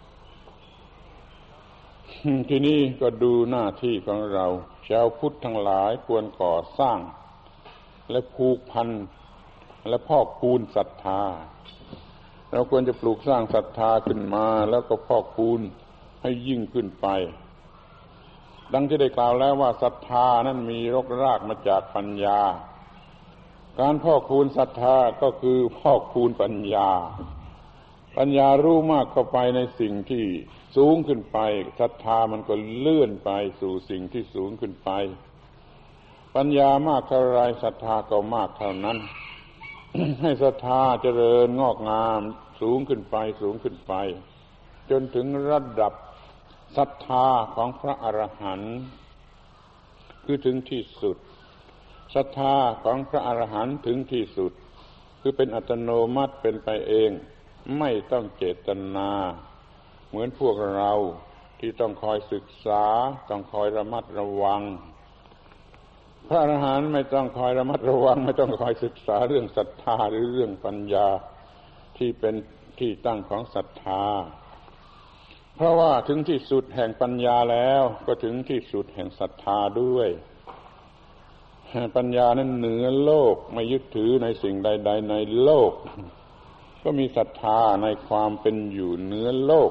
ทีนี้ก็ดูหน้าที่ของเราชาวพุทธทั้งหลายควรก่อสร้างและผูกพันและพอกพูนศรัทธาเราควรจะปลูกสร้างศรัทธาขึ้นมาแล้วก็พอกพูนให้ยิ่งขึ้นไปดังที่ได้กล่าวแล้วว่าศรัทธานั้นมีรกรากมาจากปัญญาการพอกพูนศรัทธาก็คือพอกพูนปัญญาปัญญารู้มากเข้าไปในสิ่งที่สูงขึ้นไปศรัทธามันก็เลื่อนไปสู่สิ่งที่สูงขึ้นไปปัญญามากเท่าไรศรัทธาก็มากเท่านั้น ให้ศรัทธาเจริญงอกงามสูงขึ้นไปสูงขึ้นไปจนถึงระดับศรัทธาของพระอรหันต์คือถึงที่สุดศรัทธาของพระอรหันต์ถึงที่สุดคือเป็นอัตโนมัติเป็นไปเองไม่ต้องเจตนาเหมือนพวกเราที่ต้องคอยศึกษาต้องคอยระมัดระวังพระอรหันต์ไม่ต้องคอยระมัดระวังไม่ต้องคอยศึกษาเรื่องศรัทธาหรือเรื่องปัญญาที่เป็นที่ตั้งของศรัทธาเพราะว่าถึงที่สุดแห่งปัญญาแล้วก็ถึงที่สุดแห่งศรัทธาด้วยปัญญานั้นเหนือโลกไม่ยึดถือในสิ่งใดๆในโลกก็มีศรัทธาในความเป็นอยู่เหนือโลก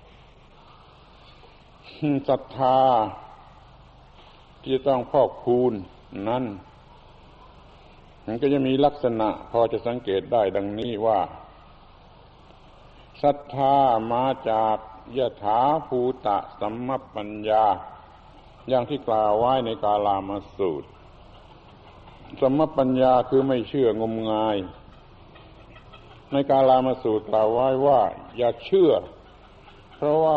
ศรัทธาที่จะต้องพอกพูนนั้นมันก็จะมีลักษณะพอจะสังเกตได้ดังนี้ว่าศรัทธามาจากยถาภูตะสัมมัปปัญญาอย่างที่กล่าวไว้ในกาลามสูตรสัมมัปปัญญาคือไม่เชื่องมงายในกาลามสูตรกล่าวไว้ว่าอย่าเชื่อเพราะว่า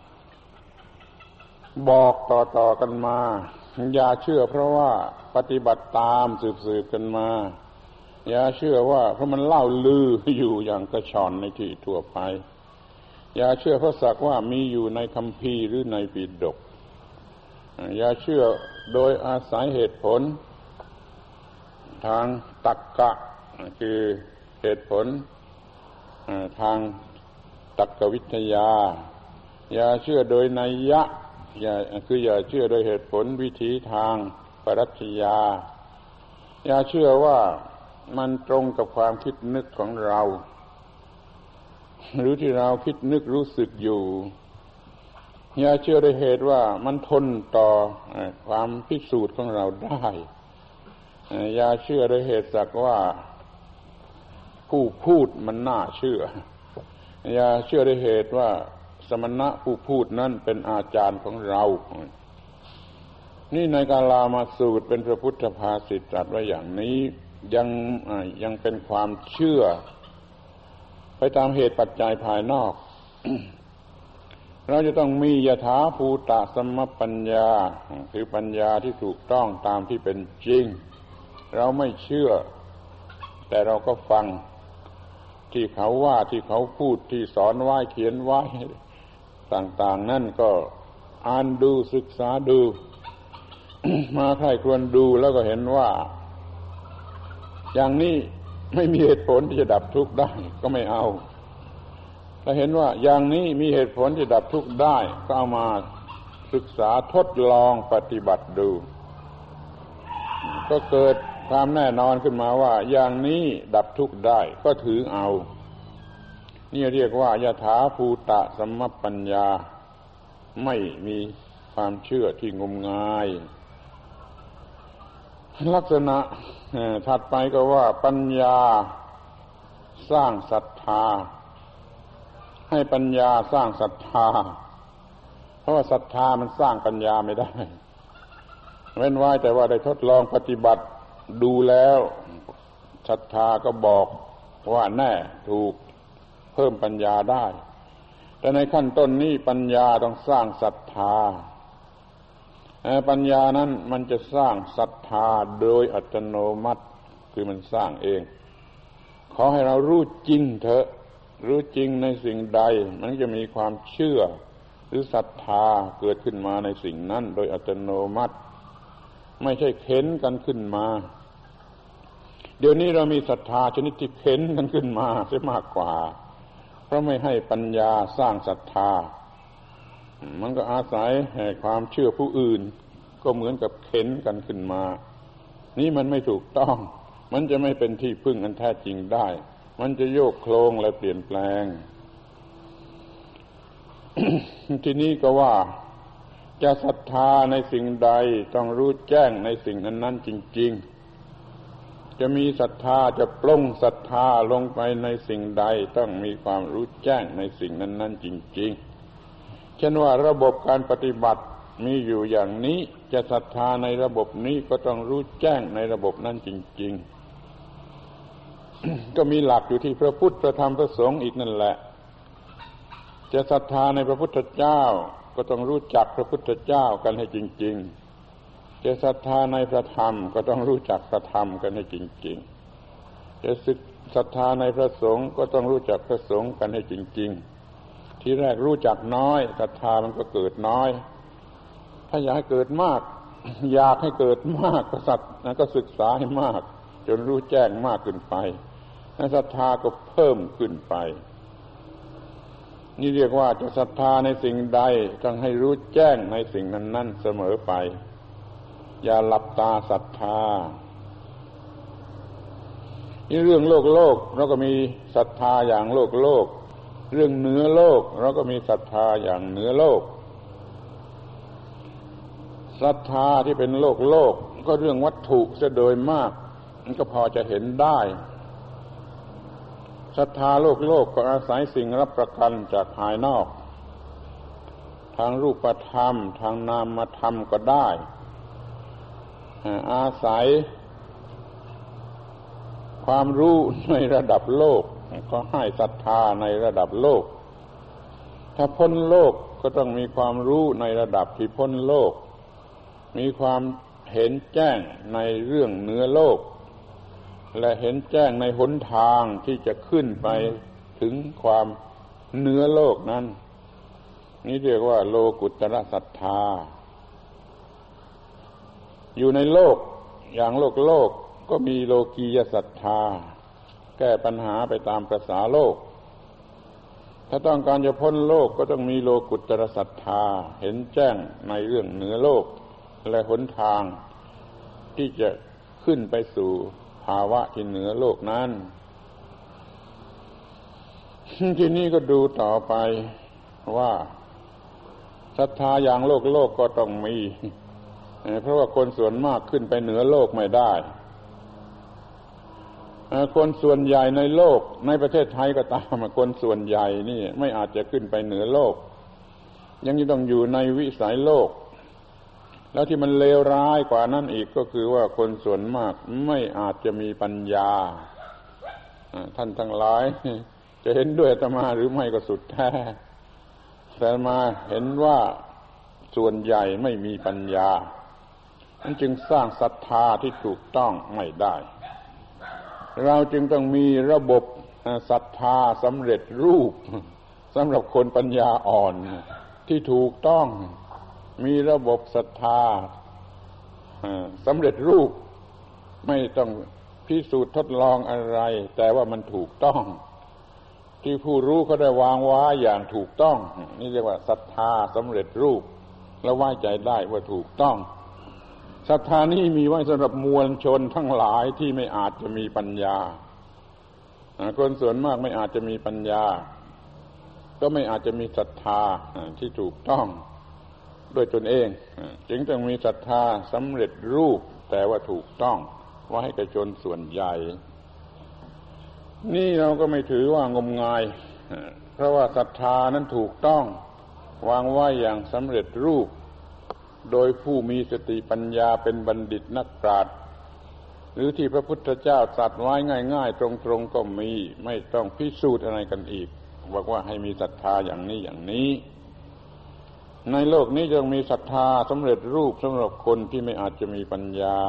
บอกต่อๆกันมาอย่าเชื่อเพราะว่าปฏิบัติตามสืบๆกันมาอย่าเชื่อว่าเพราะมันเล่าลืออยู่อย่างกระชอนในที่ทั่วไปอย่าเชื่อเพราะสักว่ามีอยู่ในคัมภีร์หรือในปิฎกอย่าเชื่อโดยอาศัยเหตุผลทางตรรกะคือเหตุผลทางตรรกวิทยาอย่าเชื่อโดยนัยยะอย่าคืออย่าเชื่อโดยเหตุผลวิถีทางปรัชญาอย่าเชื่อว่ามันตรงกับความคิดนึกของเราหรือที่เราคิดนึกรู้สึกอยู่อย่าเชื่อโดยเหตุว่ามันทนต่อความพิสูจน์ของเราได้อย่าเชื่อโดยเหตุสักว่าผู้พูดมันน่าเชื่ออย่าเชื่อโดยเหตุว่าสมณะผู้พูดนั้นเป็นอาจารย์ของเรานี่ในกาลามสูตรเป็นพระพุทธภาษิตตรัสไว้อย่างนี้ยังยังเป็นความเชื่อไปตามเหตุปัจจัยภายนอก เราจะต้องมียถาภูตะสัมมัปปัญญาคือปัญญาที่ถูกต้องตามที่เป็นจริงเราไม่เชื่อแต่เราก็ฟังที่เขาว่าที่เขาพูดที่สอนไว้เขียนไว้ต่างๆนั่นก็อ่านดูศึกษาดู มาใคร่ครวญดูแล้วก็เห็นว่าอย่างนี้ไม่มีเหตุผลที่จะดับทุกข์ได้ก็ไม่เอาถ้าเห็นว่าอย่างนี้มีเหตุผลที่ดับทุกข์ได้ก็เอามาศึกษาทดลองปฏิบัติดูก็เกิดความแน่นอนขึ้นมาว่าอย่างนี้ดับทุกข์ได้ก็ถือเอานี่เรียกว่ายถาภูตะสัมมปัญญาไม่มีความเชื่อที่งมงายลักษณะถัดไปก็ว่าปัญญาสร้างศรัทธาให้ปัญญาสร้างศรัทธาเพราะว่าศรัทธามันสร้างปัญญาไม่ได้เว้นไว้แต่ว่าได้ทดลองปฏิบัติดูแล้วศรัทธาก็บอกว่าแน่ถูกเพิ่มปัญญาได้แต่ในขั้นต้นนี้ปัญญาต้องสร้างศรัทธาปัญญานั้นมันจะสร้างศรัทธาโดยอัตโนมัติคือมันสร้างเองขอให้เรารู้จริงเถอะรู้จริงในสิ่งใดมันจะมีความเชื่อหรือศรัทธาเกิดขึ้นมาในสิ่งนั้นโดยอัตโนมัติไม่ใช่เข็นกันขึ้นมาเดี๋ยวนี้เรามีศรัทธาชนิดที่เข็นกันขึ้นมาเสียมากกว่าเพราะไม่ให้ปัญญาสร้างศรัทธามันก็อาศัยความเชื่อผู้อื่นก็เหมือนกับเข็นกันขึ้นมานี่มันไม่ถูกต้องมันจะไม่เป็นที่พึ่งอันแท้จริงได้มันจะโยกโคลงและเปลี่ยนแปลง ทีนี้ก็ว่าจะศรัทธาในสิ่งใดต้องรู้แจ้งในสิ่งนั้นๆจริงๆจะมีศรัทธาจะปลงศรัทธาลงไปในสิ่งใดต้องมีความรู้แจ้งในสิ่งนั้นๆจริงๆเช่นว่าระบบการปฏิบัติมีอยู่อย่างนี้จะศรัทธาในระบบนี้ก็ต้องรู้แจ้งในระบบนั้นจริงๆ ก็มีหลักอยู่ที่พระพุทธพระธรรมพระสงฆ์อีกนั่นแหละจะศรัทธาในพระพุทธเจ้าก็ต้องรู้จักพระพุทธเจ้ากันให้จริงๆจะศรัทธาในพระธรรมก็ต้องรู้จักพระธรรมกันให้จริงๆจะศรัทธาในพระสงฆ์ก็ต้องรู้จักพระสงฆ์กันให้จริงๆที่แรกรู้จักน้อยศรัทธามันก็เกิดน้อยถ้าอยากให้เกิดมากอยากให้เกิดมากก็สัตว์ก็ศึกษาให้มากจนรู้แจ้งมากขึ้นไปศรัทธาก็เพิ่มขึ้นไปนี่เรียกว่าจะศรัทธาในสิ่งใดต้องให้รู้แจ้งในสิ่งนั้นๆเสมอไปอย่าหลับตาศรัทธานี่เรื่องโลกโลกเราก็มีศรัทธาอย่างโลกโลกเรื่องเหนือโลกเราก็มีศรัทธาอย่างเหนือโลกศรัทธาที่เป็นโลกโลกก็เรื่องวัตถุซะโดยมากมันก็พอจะเห็นได้ศรัทธาโลกโลกก็อาศัยสิ่งรับประกันจากภายนอกทางรูปธรรมทางนามธรรมก็ได้อาศัยความรู้ในระดับโลกก็ให้ศรัทธาในระดับโลกถ้าพ้นโลกก็ต้องมีความรู้ในระดับที่พ้นโลกมีความเห็นแจ้งในเรื่องเหนือโลกและเห็นแจ้งในหนทางที่จะขึ้นไปถึงความเหนือโลกนั้นนี่เรียกว่าโลกุตตรศรัทธาอยู่ในโลกอย่างโลกโลกก็มีโลกียศรัทธาแก้ปัญหาไปตามประสาโลกถ้าต้องการจะพ้นโลกก็ต้องมีโลกุตตรศรัทธาเห็นแจ้งในเรื่องเหนือโลกและหนทางที่จะขึ้นไปสู่ภาวะที่เหนือโลกนั้นทีนี้ก็ดูต่อไปว่าศรัทธาอย่างโลกโลกก็ต้องมีเพราะว่าคนส่วนมากขึ้นไปเหนือโลกไม่ได้คนส่วนใหญ่ในโลกในประเทศไทยก็ตามคนส่วนใหญ่นี่ไม่อาจจะขึ้นไปเหนือโลกยังต้องอยู่ในวิสัยโลกแล้วที่มันเลวร้ายกว่านั้นอีกก็คือว่าคนส่วนมากไม่อาจจะมีปัญญาท่านทั้งหลายจะเห็นด้วยอาตมาหรือไม่ก็สุดแท้แต่อาตมาเห็นว่าส่วนใหญ่ไม่มีปัญญานั้นจึงสร้างศรัทธาที่ถูกต้องไม่ได้เราจึงต้องมีระบบศรัทธาสำเร็จรูปสำหรับคนปัญญาอ่อนที่ถูกต้องมีระบบศรัทธาสำเร็จรูปไม่ต้องพิสูจน์ทดลองอะไรแต่ว่ามันถูกต้องที่ผู้รู้เขาได้วางไว้อย่างถูกต้องนี่เรียกว่าศรัทธาสำเร็จรูปและไว้ใจได้ว่าถูกต้องศรัทธานี้มีไว้สำหรับมวลชนทั้งหลายที่ไม่อาจจะมีปัญญาคนส่วนมากไม่อาจจะมีปัญญาก็ไม่อาจจะมีศรัทธาที่ถูกต้องด้วยตนเองจึงต้องมีศรัทธาสำเร็จรูปแต่ว่าถูกต้องไว้ให้กับชนส่วนใหญ่นี่เราก็ไม่ถือว่างมงายเพราะว่าศรัทธานั้นถูกต้องวางไว้อย่างสำเร็จรูปโดยผู้มีสติปัญญาเป็นบัณฑิตนักปราชญ์หรือที่พระพุทธเจ้าตรัสไว้ง่ายๆตรงๆก็มีไม่ต้องพิสูจน์อะไรกันอีกบอกว่าให้มีศรัทธาอย่างนี้อย่างนี้ในโลกนี้จะมีศรัทธาสำเร็จรูปสำหรับคนที่ไม่อาจจะมีปัญญา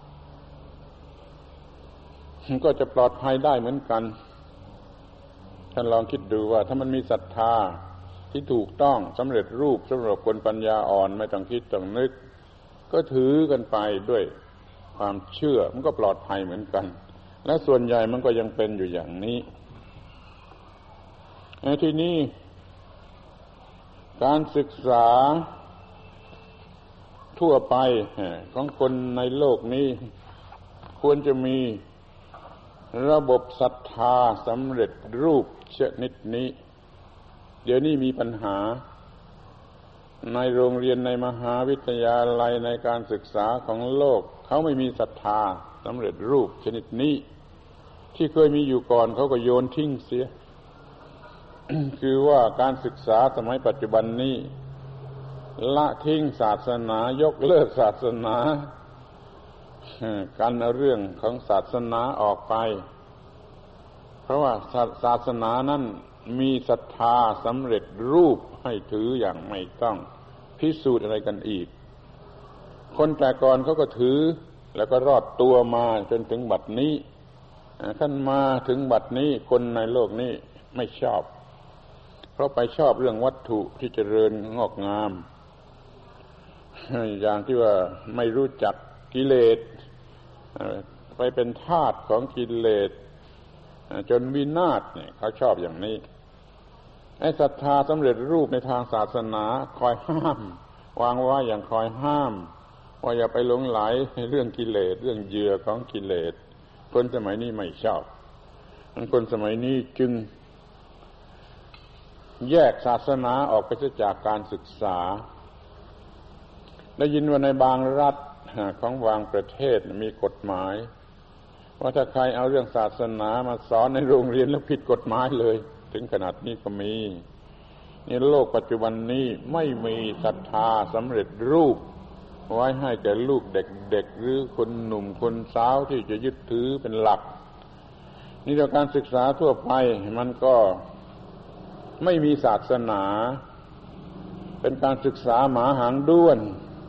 ก็จะปลอดภัยได้เหมือนกันท่านลองคิดดูว่าถ้ามันมีศรัทธาที่ถูกต้องสำเร็จรูปสำหรับคนปัญญาอ่อนไม่ต้องคิดต้องนึกก็ถือกันไปด้วยความเชื่อมันก็ปลอดภัยเหมือนกันและส่วนใหญ่มันก็ยังเป็นอยู่อย่างนี้ในที่นี้การศึกษาทั่วไปของคนในโลกนี้ควรจะมีระบบศรัทธาสำเร็จรูปชนิดนี้เดี๋ยวนี้มีปัญหาในโรงเรียนในมหาวิทยาลัยในการศึกษาของโลกเขาไม่มีศรัทธาสำเร็จรูปชนิดนี้ที่เคยมีอยู่ก่อนเขาก็โยนทิ้งเสีย คือว่าการศึกษาสมัยปัจจุบันนี้ละทิ้งศาสนายกเลิกศาสนากันเอาเรื่องของศาสนาออกไปเพราะว่าศาสนานั้นมีศรัทธาสำเร็จรูปให้ถืออย่างไม่ต้องพิสูจน์อะไรกันอีกคนแต่ก่อนเขาก็ถือแล้วก็รอดตัวมาจนถึงบัดนี้ขั้นมาถึงบัดนี้คนในโลกนี้ไม่ชอบเพราะไปชอบเรื่องวัตถุที่เจริญงอกงามอย่างที่ว่าไม่รู้จักกิเลสไปเป็นทาสของกิเลสจนวินาศเนี่ยเขาชอบอย่างนี้ไอ้ศรัทธาสำเร็จรูปในทางศาสนาคอยห้ามวางไว้อย่างคอยห้ามว่าอย่าไปหลงไหลในเรื่องกิเลสเรื่องเหยื่อของกิเลสคนสมัยนี้ไม่ชอบคนสมัยนี้จึงแยกศาสนาออกไปจากการศึกษาได้ยินว่าในบางรัฐของบางประเทศมีกฎหมายว่าถ้าใครเอาเรื่องศาสนามาสอนในโรงเรียนแล้วผิดกฎหมายเลยถึงขนาดนี้ก็มีในโลกปัจจุบันนี้ไม่มีศรัทธาสำเร็จรูปไว้ให้แก่ลูกเด็กๆหรือคนหนุ่มคนสาวที่จะยึดถือเป็นหลักนี่จากการศึกษาทั่วไปมันก็ไม่มีศาสนาเป็นการศึกษาหมาหางด้วน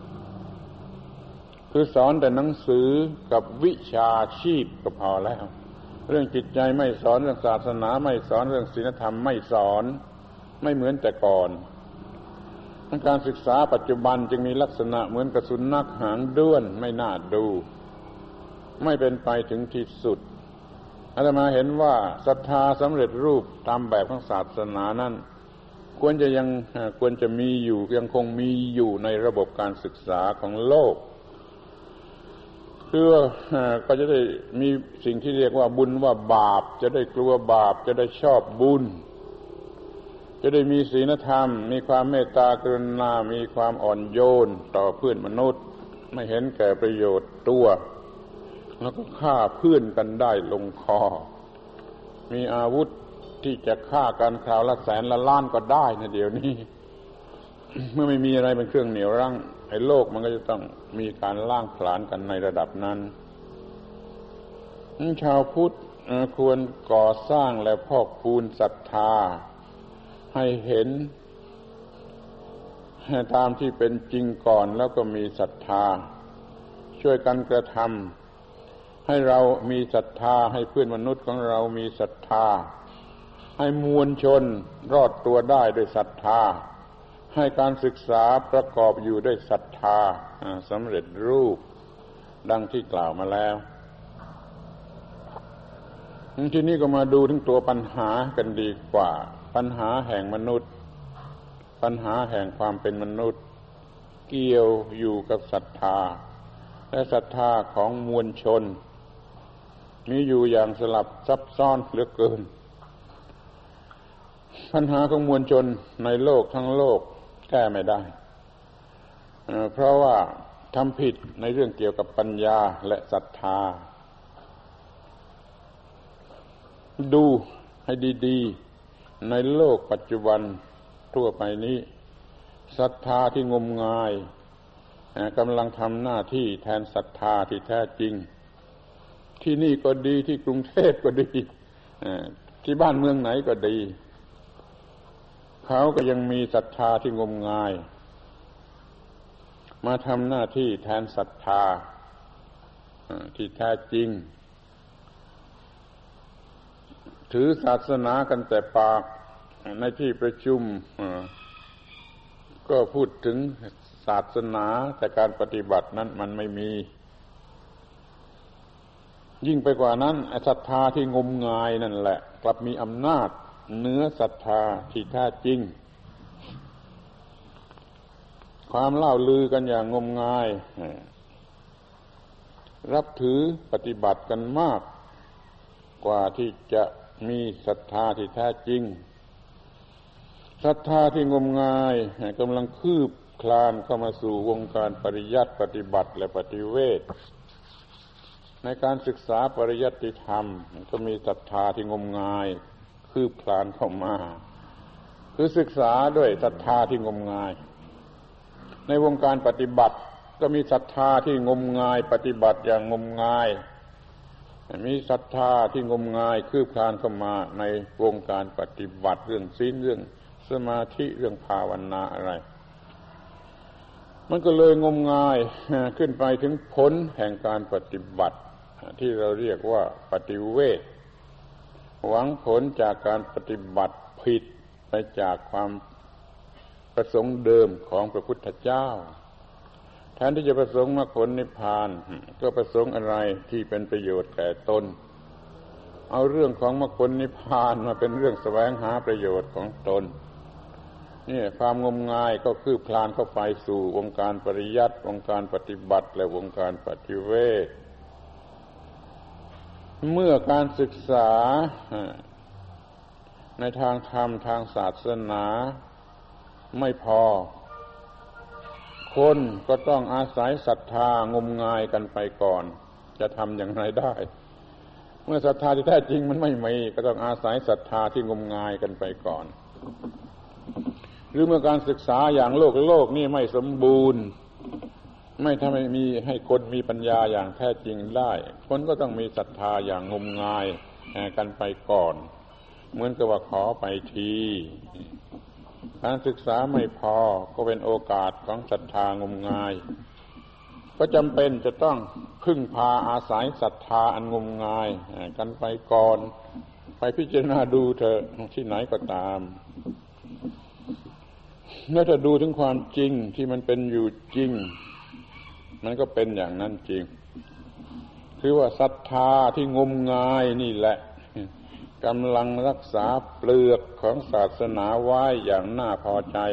คือสอนแต่หนังสือกับวิชาชีพก็พอแล้วเรื่องจิตใจไม่สอนเรื่องศาสนาไม่สอนเรื่องศีลธรรมไม่สอนไม่เหมือนแต่ก่อนการศึกษาปัจจุบันจึงมีลักษณะเหมือนกับสุนัขหางด้วนไม่น่าดูไม่เป็นไปถึงที่สุดอาตมาเห็นว่าศรัทธาสำเร็จรูปตามแบบของศาสนานั้นควรจะยังควรจะมีอยู่ยังคงมีอยู่ในระบบการศึกษาของโลกเพื่อก็จะได้มีสิ่งที่เรียกว่าบุญว่าบาปจะได้กลัวบาปจะได้ชอบบุญจะได้มีศีลธรรมมีความเมตตากรุณามีความอ่อนโยนต่อเพื่อนมนุษย์ไม่เห็นแก่ประโยชน์ตัวแล้วก็ฆ่าเพื่อนกันได้ลงคอมีอาวุธที่จะฆ่ากันคราวละแสนละล้านก็ได้นะเดี๋ยวนี้ เมื่อไม่มีอะไรเป็นเครื่องเหนี่ยวรั้งไอ้โลกมันก็จะต้องมีการล้างผลาญกันในระดับนั้นชาวพุทธควรก่อสร้างและพอกพูนศรัทธาให้เห็นตามที่เป็นจริงก่อนแล้วก็มีศรัทธาช่วยกันกระทให้เรามีศรัทธาให้เพื่อนมนุษย์ของเรามีศรัทธาให้มวลชนรอดตัวได้ด้วยศรัทธาให้การศึกษาประกอบอยู่ด้วยศรัทธาสำเร็จรูปดังที่กล่าวมาแล้วทีนี้ก็มาดูถึงตัวปัญหากันดีกว่าปัญหาแห่งมนุษย์ปัญหาแห่งความเป็นมนุษย์เกี่ยวอยู่กับศรัทธาและศรัทธาของมวลชนมีอยู่อย่างสลับซับซ้อนเหลือเกินปัญหาของมวลชนในโลกทั้งโลกแก้ไม่ได้เพราะว่าทำผิดในเรื่องเกี่ยวกับปัญญาและศรัทธาดูให้ดีๆในโลกปัจจุบันทั่วไปนี้ศรัทธาที่งมงายกำลังทำหน้าที่แทนศรัทธาที่แท้จริงที่นี่ก็ดีที่กรุงเทพก็ดีที่บ้านเมืองไหนก็ดีเขาก็ยังมีศรัทธาที่งมงายมาทำหน้าที่แทนศรัทธาที่แท้จริงถือศาสนากันแต่ปากในที่ประชุมก็พูดถึงศาสนาแต่การปฏิบัตินั้นมันไม่มียิ่งไปกว่านั้นศรัทธาที่งมงายนั่นแหละกลับมีอำนาจเหนือศรัทธาที่แท้จริงความเล่าลือกันอย่างงมงายรับถือปฏิบัติกันมากกว่าที่จะมีศรัทธาที่แท้จริงศรัทธาที่งมงายกำลังคืบคลานเข้ามาสู่วงการปริยัติปฏิบัติและปฏิเวทในการศึกษาปริยัติธรรมก็มีศรัทธาที่งมงายคืบคลานเข้ามาคือศึกษาด้วยศรัทธาที่งมงายในวงการปฏิบัติก็มีศรัทธาที่งมงายปฏิบัติอย่างงมงายมีศรัทธาที่งมงายคืบคลานเข้ามาในวงการปฏิบัติเรื่องศีลเรื่องสมาธิเรื่องภาวนาอะไรมันก็เลยงมงายขึ้นไปถึงผลแห่งการปฏิบัติที่เราเรียกว่าปฏิเวทหวังผลจากการปฏิบัติผิดไปจากความประสงค์เดิมของพระพุทธเจ้าแทนที่จะประสงค์มรรคผลนิพพานก็ประสงค์อะไรที่เป็นประโยชน์แก่ตนเอาเรื่องของมรรคผลนิพพานมาเป็นเรื่องแสวงหาประโยชน์ของตนนี่ความงมงายก็คืบคลานเข้าไปสู่วงการปริยัติวงการปฏิบัติและวงการปฏิเวทเมื่อการศึกษาในทางธรรมทางศาสนาไม่พอคนก็ต้องอาศัยศรัทธางมงายกันไปก่อนจะทำอย่างไรได้เมื่อศรัทธาที่แท้จริงมันไม่มีก็ต้องอาศัยศรัทธาที่งมงายกันไปก่อนหรือเมื่อการศึกษาอย่างโลกโลกนี่ไม่สมบูรณ์ไม่ทำให้มีให้คนมีปัญญาอย่างแท้จริงได้คนก็ต้องมีศรัทธาอย่างงมงายกันไปก่อนเหมือนกับว่าขอไปทีการศึกษาไม่พอก็เป็นโอกาสของศรัทธางมงายก็จำเป็นจะต้องพึ่งพาอาศัยศรัทธาอันงมงายกันไปก่อนไปพิจารณาดูเถอะที่ไหนก็ตามเมื่อจะดูถึงความจริงที่มันเป็นอยู่จริงมันก็เป็นอย่างนั้นจริงคือว่าศรัทธาที่งมงายนี่แหละกำลังรักษาเปลือกของศาสนาไว้อย่างน่าพอใจ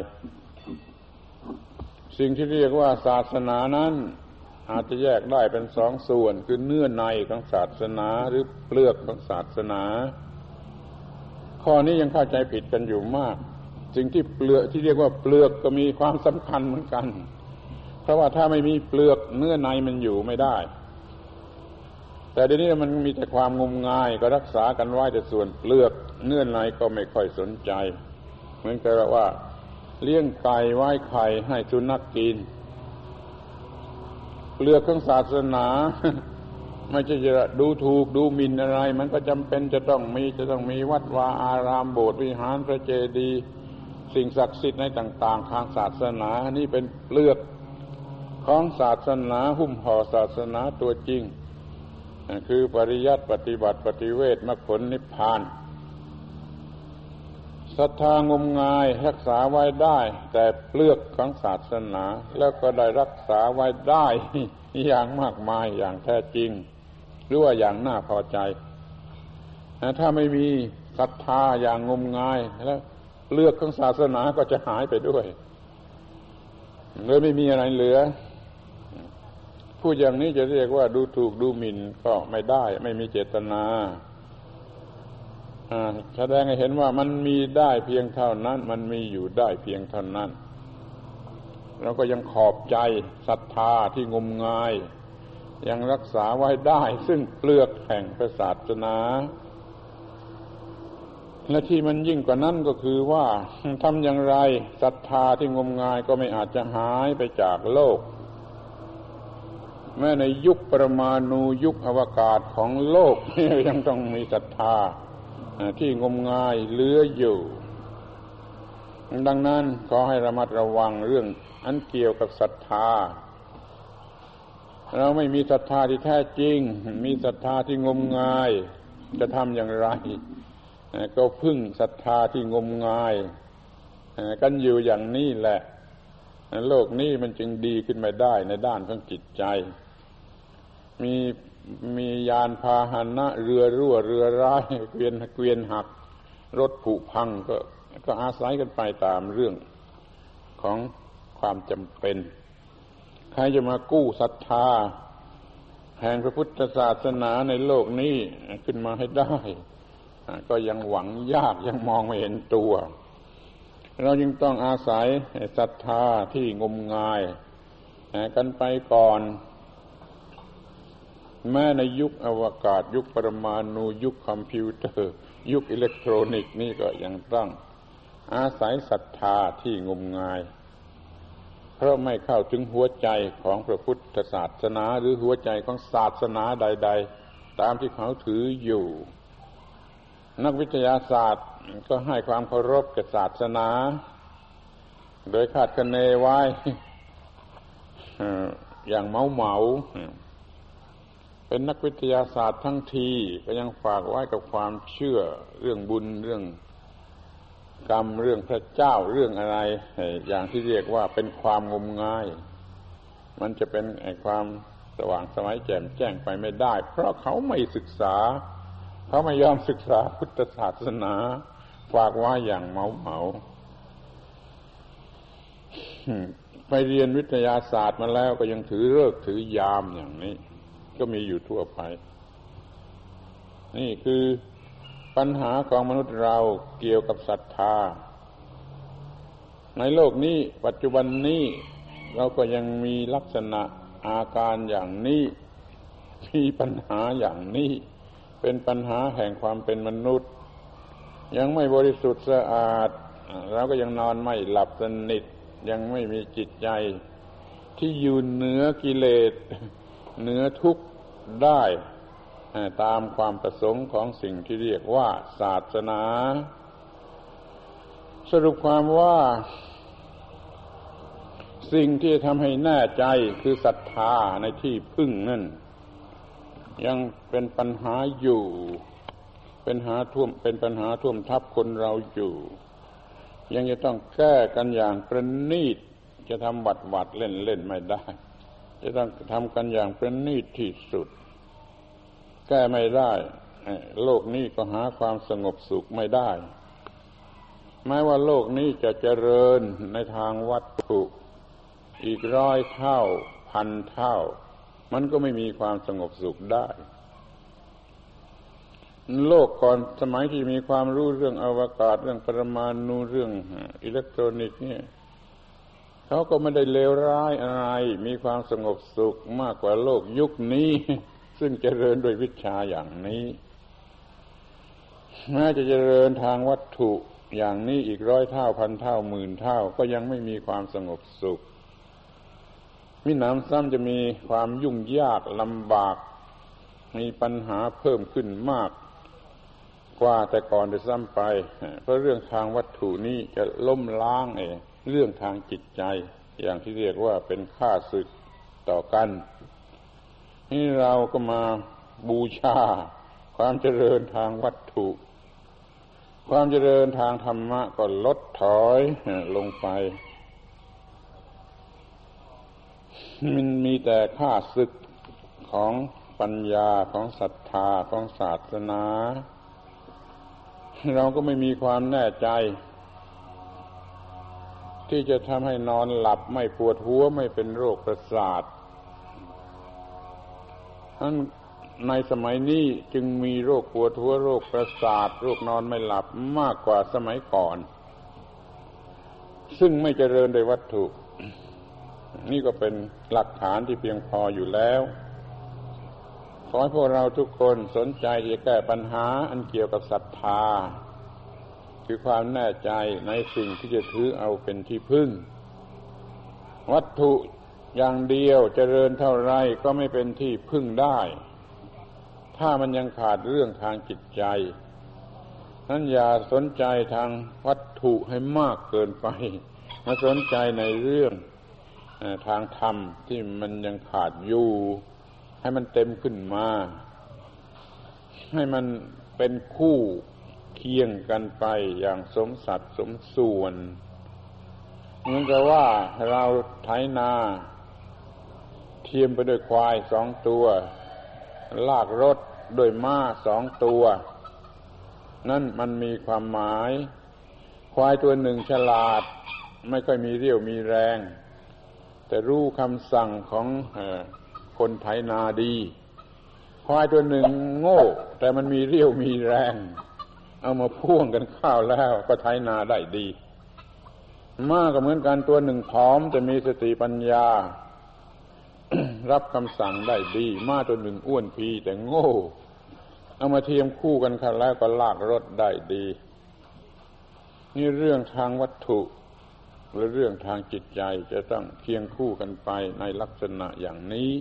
สิ่งที่เรียกว่าศาสนานั้นอาจจะแยกได้เป็นสองส่วนคือเนื้อในของศาสนาหรือเปลือกของศาสนาข้อนี้ยังเข้าใจผิดกันอยู่มากสิ่งที่เปลือกที่เรียกว่าเปลือกก็มีความสำคัญเหมือนกันเพราะว่าถ้าไม่มีเปลือกเนื้อในมันอยู่ไม่ได้แต่เดี๋ยวนี้มันมีแต่ความงมงายก็รักษากันไว้แต่ส่วนเปลือกเนื้อในก็ไม่ค่อยสนใจเหมือนกับว่าเลี้ยงไก่ไว้ไข่ให้สุนัขกินเปลือกของศาสนาไม่ใช่จะดูถูกดูหมิ่นอะไรมันก็จำเป็นจะต้องมีจะต้องมีวัดวาอารามโบสถ์วิหารพระเจดีย์สิ่งศักดิ์สิทธิ์ในต่างๆทางศาสนานี่เป็นเปลือกของศาสนาหุ้มห่อศาสนาตัวจริงคือปริยัติปฏิบัติปฏิเวทมรรคผลนิพพานศรัทธางมงายรักษาไว้ได้แต่เปลือกของศาสนาแล้วก็ได้รักษาไว้ได้อย่างมากมายอย่างแท้จริงหรือว่าอย่างน่าพอใจถ้าไม่มีศรัทธาอย่างงมงายแล้วเปลือกของศาสนาก็จะหายไปด้วยเลยไม่มีอะไรเหลือพูดอย่างนี้จะเรียกว่าดูถูกดูหมิ่นก็ไม่ได้ไม่มีเจตนาแสดงให้เห็นว่ามันมีได้เพียงเท่านั้นมันมีอยู่ได้เพียงเท่านั้นเราก็ยังขอบใจศรัทธาที่งมงายยังรักษาไว้ได้ซึ่งเปลือกแห่งพระศาสนาและที่มันยิ่งกว่านั้นก็คือว่าทำอย่างไรศรัทธาที่งมงายก็ไม่อาจจะหายไปจากโลกแม้ในยุคปรมาณูยุคอวกาศของโลกยังต้องมีศรัทธาที่งมงายเหลืออยู่ดังนั้นขอให้ระมัดระวังเรื่องอันเกี่ยวกับศรัทธาเราไม่มีศรัทธาที่แท้จริงมีศรัทธาที่งมงายจะทำอย่างไรก็พึ่งศรัทธาที่งมงายกันอยู่อย่างนี้แหละโลกนี้มันจึงดีขึ้นมาได้ในด้านของจิตใจมีมียานพาหนะเรือรั่วเรือร้ายเกวียนเกวียนหักรถผุพังก็ก็อาศัยกันไปตามเรื่องของความจำเป็นใครจะมากู้ศรัทธาแห่งพระพุทธศาสนาในโลกนี้ขึ้นมาให้ได้ก็ยังหวังยากยังมองไม่เห็นตัวเราจึงต้องอาศัยศรัทธาที่งมงายกันไปก่อนแม้ในยุคอวกาศยุคปรมาณูยุคคอมพิวเตอร์ยุคอิเล็กทรอนิกส์นี่ก็ยังต้องอาศัยศรัทธาที่งมงายเพราะไม่เข้าถึงหัวใจของพระพุทธศาสนาหรือหัวใจของศาสนาใดๆตามที่เขาถืออยู่นักวิทยาศาสตร์ก็ให้ความเคารพแก่ศาสนาโดยคาดคะเนไว้อย่างเมาเมาเป็นนักวิทยาศาสตร์ทั้งทีก็ยังฝากไว้กับความเชื่อเรื่องบุญเรื่องกรรมเรื่องพระเจ้าเรื่องอะไรอย่างที่เรียกว่าเป็นความงมงายมันจะเป็นไอ้ความสว่างไสวแจ่มแจ้งไปไม่ได้เพราะเขาไม่ศึกษาเขาไม่ยอมศึกษาพุทธศาสนาฝากไว้อย่างเมาเมาไปเรียนวิทยาศาสตร์มาแล้วก็ยังถือฤกษ์ถือยามอย่างนี้ก็มีอยู่ทั่วไปนี่คือปัญหาของมนุษย์เราเกี่ยวกับศรัทธาในโลกนี้ปัจจุบันนี้เราก็ยังมีลักษณะอาการอย่างนี้มีปัญหาอย่างนี้เป็นปัญหาแห่งความเป็นมนุษย์ยังไม่บริสุทธิ์สะอาดเราก็ยังนอนไม่หลับสนิทยังไม่มีจิตใจที่อยู่เหนือกิเลสเหนือทุกข์ได้ตามความประสงค์ของสิ่งที่เรียกว่าศาสนาสรุปความว่าสิ่งที่ทำให้แน่ใจคือศรัทธาในที่พึ่งนั่นยังเป็นปัญหาอยู่เป็นหาท่วมเป็นปัญหาท่วมทับคนเราอยู่ยังจะต้องแก้กันอย่างประณีตจะทำหวัดหวัดเล่นเล่นไม่ได้จะต้องทำกันอย่างประณีตที่สุดแก้ไม่ได้โลกนี้ก็หาความสงบสุขไม่ได้แม้ว่าโลกนี้จะเจริญในทางวัตถุอีกร้อยเท่าพันเท่ามันก็ไม่มีความสงบสุขได้โลกก่อนสมัยที่มีความรู้เรื่องอวกาศเรื่องปรมาณูเรื่องอิเล็กทรอนิกส์เนี่ยเขาก็ไม่ได้เลวร้ายอะไรมีความสงบสุขมากกว่าโลกยุคนี้ซึ่งเจริญโดยวิชาอย่างนี้แม้จะเจริญทางวัตถุอย่างนี้อีกร้อยเท่าพันเท่าหมื่นเท่าก็ยังไม่มีความสงบสุขมิหนำซ้ำจะมีความยุ่งยากลำบากมีปัญหาเพิ่มขึ้นมากกว่าแต่ก่อนจะซ้ำไปเพราะเรื่องทางวัตถุนี้จะล้มล้างเองเรื่องทางจิตใจอย่างที่เรียกว่าเป็นข้าศึกต่อกันนี่เราก็มาบูชาความเจริญทางวัตถุความเจริญทางธรรมะก็ลดถอยลงไปมันมีแต่ข้าศึกของปัญญาของศรัทธาของศาสนาเราก็ไม่มีความแน่ใจที่จะทำให้นอนหลับไม่ปวดหัวไม่เป็นโรคประสาทนั้นในสมัยนี้จึงมีโรคปวดหัวโรคประสาทโรคนอนไม่หลับมากกว่าสมัยก่อนซึ่งไม่เจริญโดยวัตถุนี่ก็เป็นหลักฐานที่เพียงพออยู่แล้วขอให้พวกเราทุกคนสนใจที่จะแก้ปัญหาอันเกี่ยวกับศรัทธาคือความแน่ใจในสิ่งที่จะถือเอาเป็นที่พึ่งวัตถุอย่างเดียวเจริญเท่าไรก็ไม่เป็นที่พึ่งได้ถ้ามันยังขาดเรื่องทางจิตใจนั้นอย่าสนใจทางวัตถุให้มากเกินไปมาสนใจในเรื่องทางธรรมที่มันยังขาดอยู่ให้มันเต็มขึ้นมาให้มันเป็นคู่เคียงกันไปอย่างสมสัดสมส่วนเหมือนกับว่าเราไถนาเทียมไปด้วยควายสองตัวลากรถด้วยม้าสองตัวนั่นมันมีความหมายควายตัวหนึ่งฉลาดไม่ค่อยมีเรี่ยวมีแรงแต่รู้คำสั่งของคนไถนาดีควายตัวหนึ่งโง่แต่มันมีเรี่ยวมีแรงเอามาพ่วงกันข้าวแล้วก็ไถนาได้ดีม้าก็เหมือนกันตัวหนึ่งผอมแต่มีสติปัญญา รับคำสั่งได้ดีม้าตัวหนึ่งอ้วนพีแต่โง่เอามาเทียมคู่กันข้าวแล้วก็ลากรถได้ดีนี่เรื่องทางวัตถุหรือเรื่องทางจิตใจจะต้องเคียงคู่กันไปในลักษณะอย่างนี้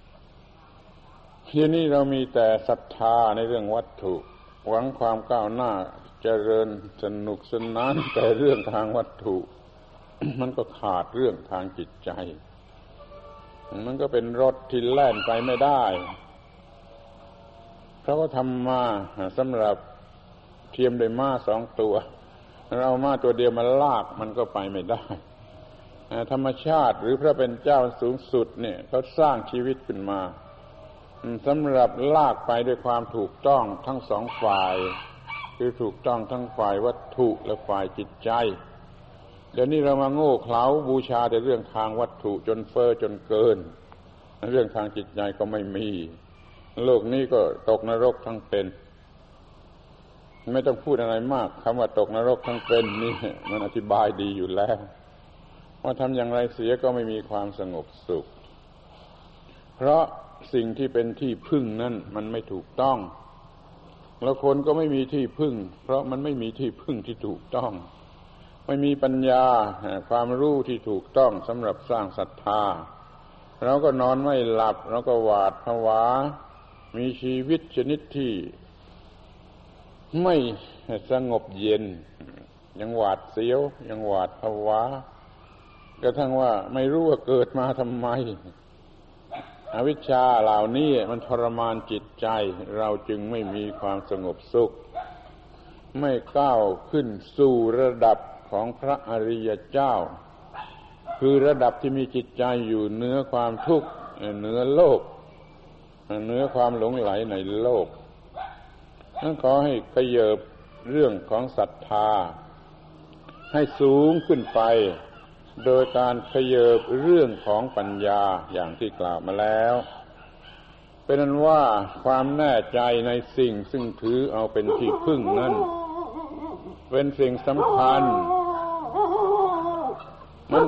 ทีนี้เรามีแต่ศรัทธาในเรื่องวัตถุหวังความก้าวหน้าเจริญสนุกสนานแต่เรื่องทางวัตถุ มันก็ขาดเรื่องทางจิตใจมันก็เป็นรถที่แล่นไปไม่ได้เพราะว่าทำมาสำหรับเทียมด้วยม้าสองตัวเราเอาม้าตัวเดียวมาลากมันก็ไปไม่ได้ธรรมชาติหรือพระเป็นเจ้าสูงสุดเนี่ยเขาสร้างชีวิตขึ้นมาสำหรับลากไปด้วยความถูกต้องทั้งสองฝ่ายคือถูกต้องทั้งฝ่ายวัตถุและฝ่ายจิตใจเดี๋ยวนี้เรามาโง่เขลาบูชาแต่เรื่องทางวัตถุจนเฟ้อจนเกินเรื่องทางจิตใจก็ไม่มีโลกนี้ก็ตกนรกทั้งเป็นไม่ต้องพูดอะไรมากคำว่าตกนรกทั้งเป็นนี่มันอธิบายดีอยู่แล้วว่าทำอย่างไรเสียก็ไม่มีความสงบสุขเพราะสิ่งที่เป็นที่พึ่งนั่นมันไม่ถูกต้องแล้วคนก็ไม่มีที่พึ่งเพราะมันไม่มีที่พึ่งที่ถูกต้องไม่มีปัญญาความรู้ที่ถูกต้องสำหรับสร้างศรัทธาเราก็นอนไม่หลับเราก็หวาดผวามีชีวิตชนิดที่ไม่สงบเย็นยังหวาดเสียวยังหวาดผวากระทั่งว่าไม่รู้ว่าเกิดมาทำไมอวิชชาเหล่านี้มันทรมานจิตใจเราจึงไม่มีความสงบสุขไม่ก้าวขึ้นสู่ระดับของพระอริยเจ้าคือระดับที่มีจิตใจอยู่เหนือความทุกข์เหนือโลกเหนือความหลงไหลในโลกนั้นขอให้ขยับเรื่องของศรัทธาให้สูงขึ้นไปโดยการขยับเรื่องของปัญญาอย่างที่กล่าวมาแล้วเป็นนั้นว่าความแน่ใจในสิ่งซึ่งถือเอาเป็นที่พึ่งนั้นเป็นสิ่งสำคัญมัน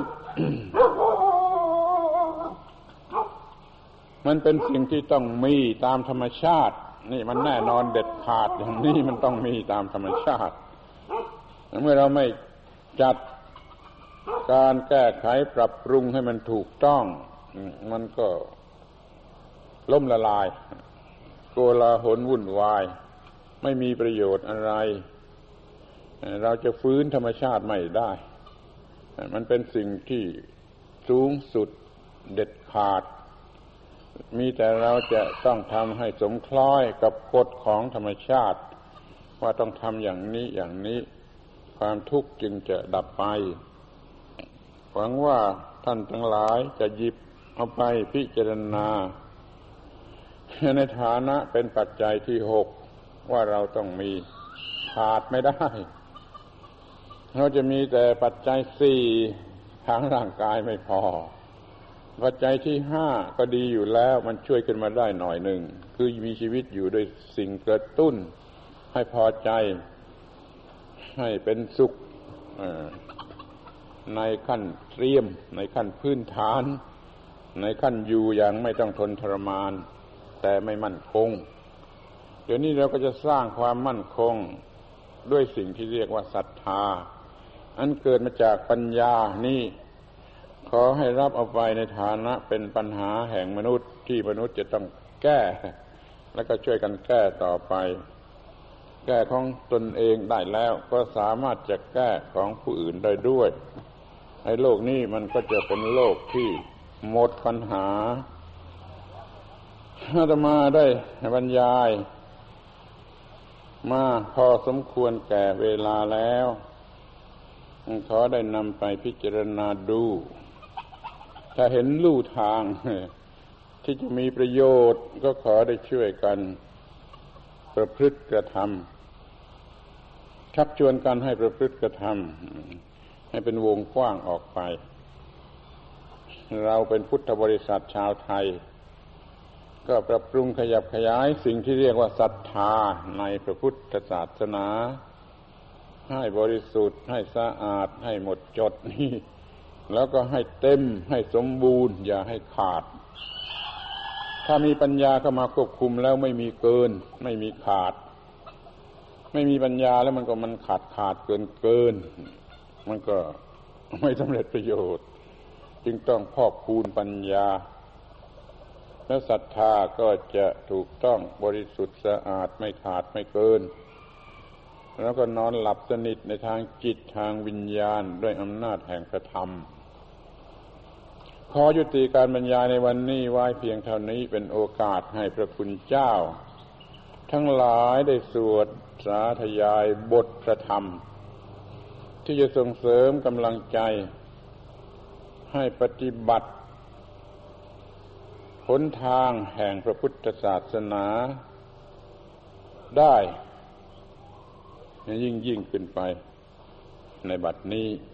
มันเป็นสิ่งที่ต้องมีตามธรรมชาตินี่มันแน่นอนเด็ดขาดอย่างนี้มันต้องมีตามธรรมชาติเมื่อเราไม่จัดการแก้ไขปรับปรุงให้มันถูกต้องมันก็ล่มละลายโกลาหลวุ่นวายไม่มีประโยชน์อะไรเราจะฟื้นธรรมชาติไม่ได้มันเป็นสิ่งที่สูงสุดเด็ดขาดมีแต่เราจะต้องทำให้สมคล้อยกับกฎของธรรมชาติว่าต้องทำอย่างนี้อย่างนี้ความทุกข์จึงจะดับไปหวังว่าท่านทั้งหลายจะหยิบเอาไปพิจารณาในฐานะเป็นปัจจัยที่หกว่าเราต้องมีขาดไม่ได้เราจะมีแต่ปัจจัยสี่ทางร่างกายไม่พอปัจจัยที่ห้าก็ดีอยู่แล้วมันช่วยขึ้นมาได้หน่อยหนึ่งคือมีชีวิตอยู่โดยสิ่งกระตุ้นให้พอใจให้เป็นสุขในขั้นเตรียมในขั้นพื้นฐานในขั้นอยู่อย่างไม่ต้องทนทรมานแต่ไม่มั่นคงเดี๋ยวนี้เราก็จะสร้างความมั่นคงด้วยสิ่งที่เรียกว่าศรัทธาอันเกิดมาจากปัญญานี่ขอให้รับเอาไปในฐานะเป็นปัญหาแห่งมนุษย์ที่มนุษย์จะต้องแก้แล้วก็ช่วยกันแก้ต่อไปแก้ของตนเองได้แล้วก็สามารถจะแก้ของผู้อื่นได้ด้วยไอ้โลกนี้มันก็จะเป็นโลกที่หมดปัญหาอาตมาได้บรรยายมาพอสมควรแก่เวลาแล้วขอได้นำไปพิจารณาดูถ้าเห็นลู่ทางที่จะมีประโยชน์ก็ขอได้ช่วยกันประพฤติกระทำชักชวนกันให้ประพฤติกระทำให้เป็นวงกว้างออกไปเราเป็นพุทธบริษัทชาวไทยก็ปรับปรุงขยับขยายสิ่งที่เรียกว่าศรัทธาในพระพุทธศาสนาให้บริสุทธิ์ให้สะอาดให้หมดจดนี่แล้วก็ให้เต็มให้สมบูรณ์อย่าให้ขาดถ้ามีปัญญาเข้ามาควบคุมแล้วไม่มีเกินไม่มีขาดไม่มีปัญญาแล้วมันก็มันขาดขาดเกินเกินมันก็ไม่สำเร็จประโยชน์จึงต้องพอกพูนปัญญาและศรัทธาก็จะถูกต้องบริสุทธิ์สะอาดไม่ขาดไม่เกินแล้วก็นอนหลับสนิทในทางจิตทางวิญญาณด้วยอำนาจแห่งพระธรรมขอยุติการบรรยายในวันนี้ไว้เพียงเท่านี้เป็นโอกาสให้พระคุณเจ้าทั้งหลายได้สวดสาธยายบทพระธรรมที่จะส่งเสริมกำลังใจให้ปฏิบัติหนทางแห่งพระพุทธศาสนาได้ยิ่งยิ่งขึ้นไปในบัดนี้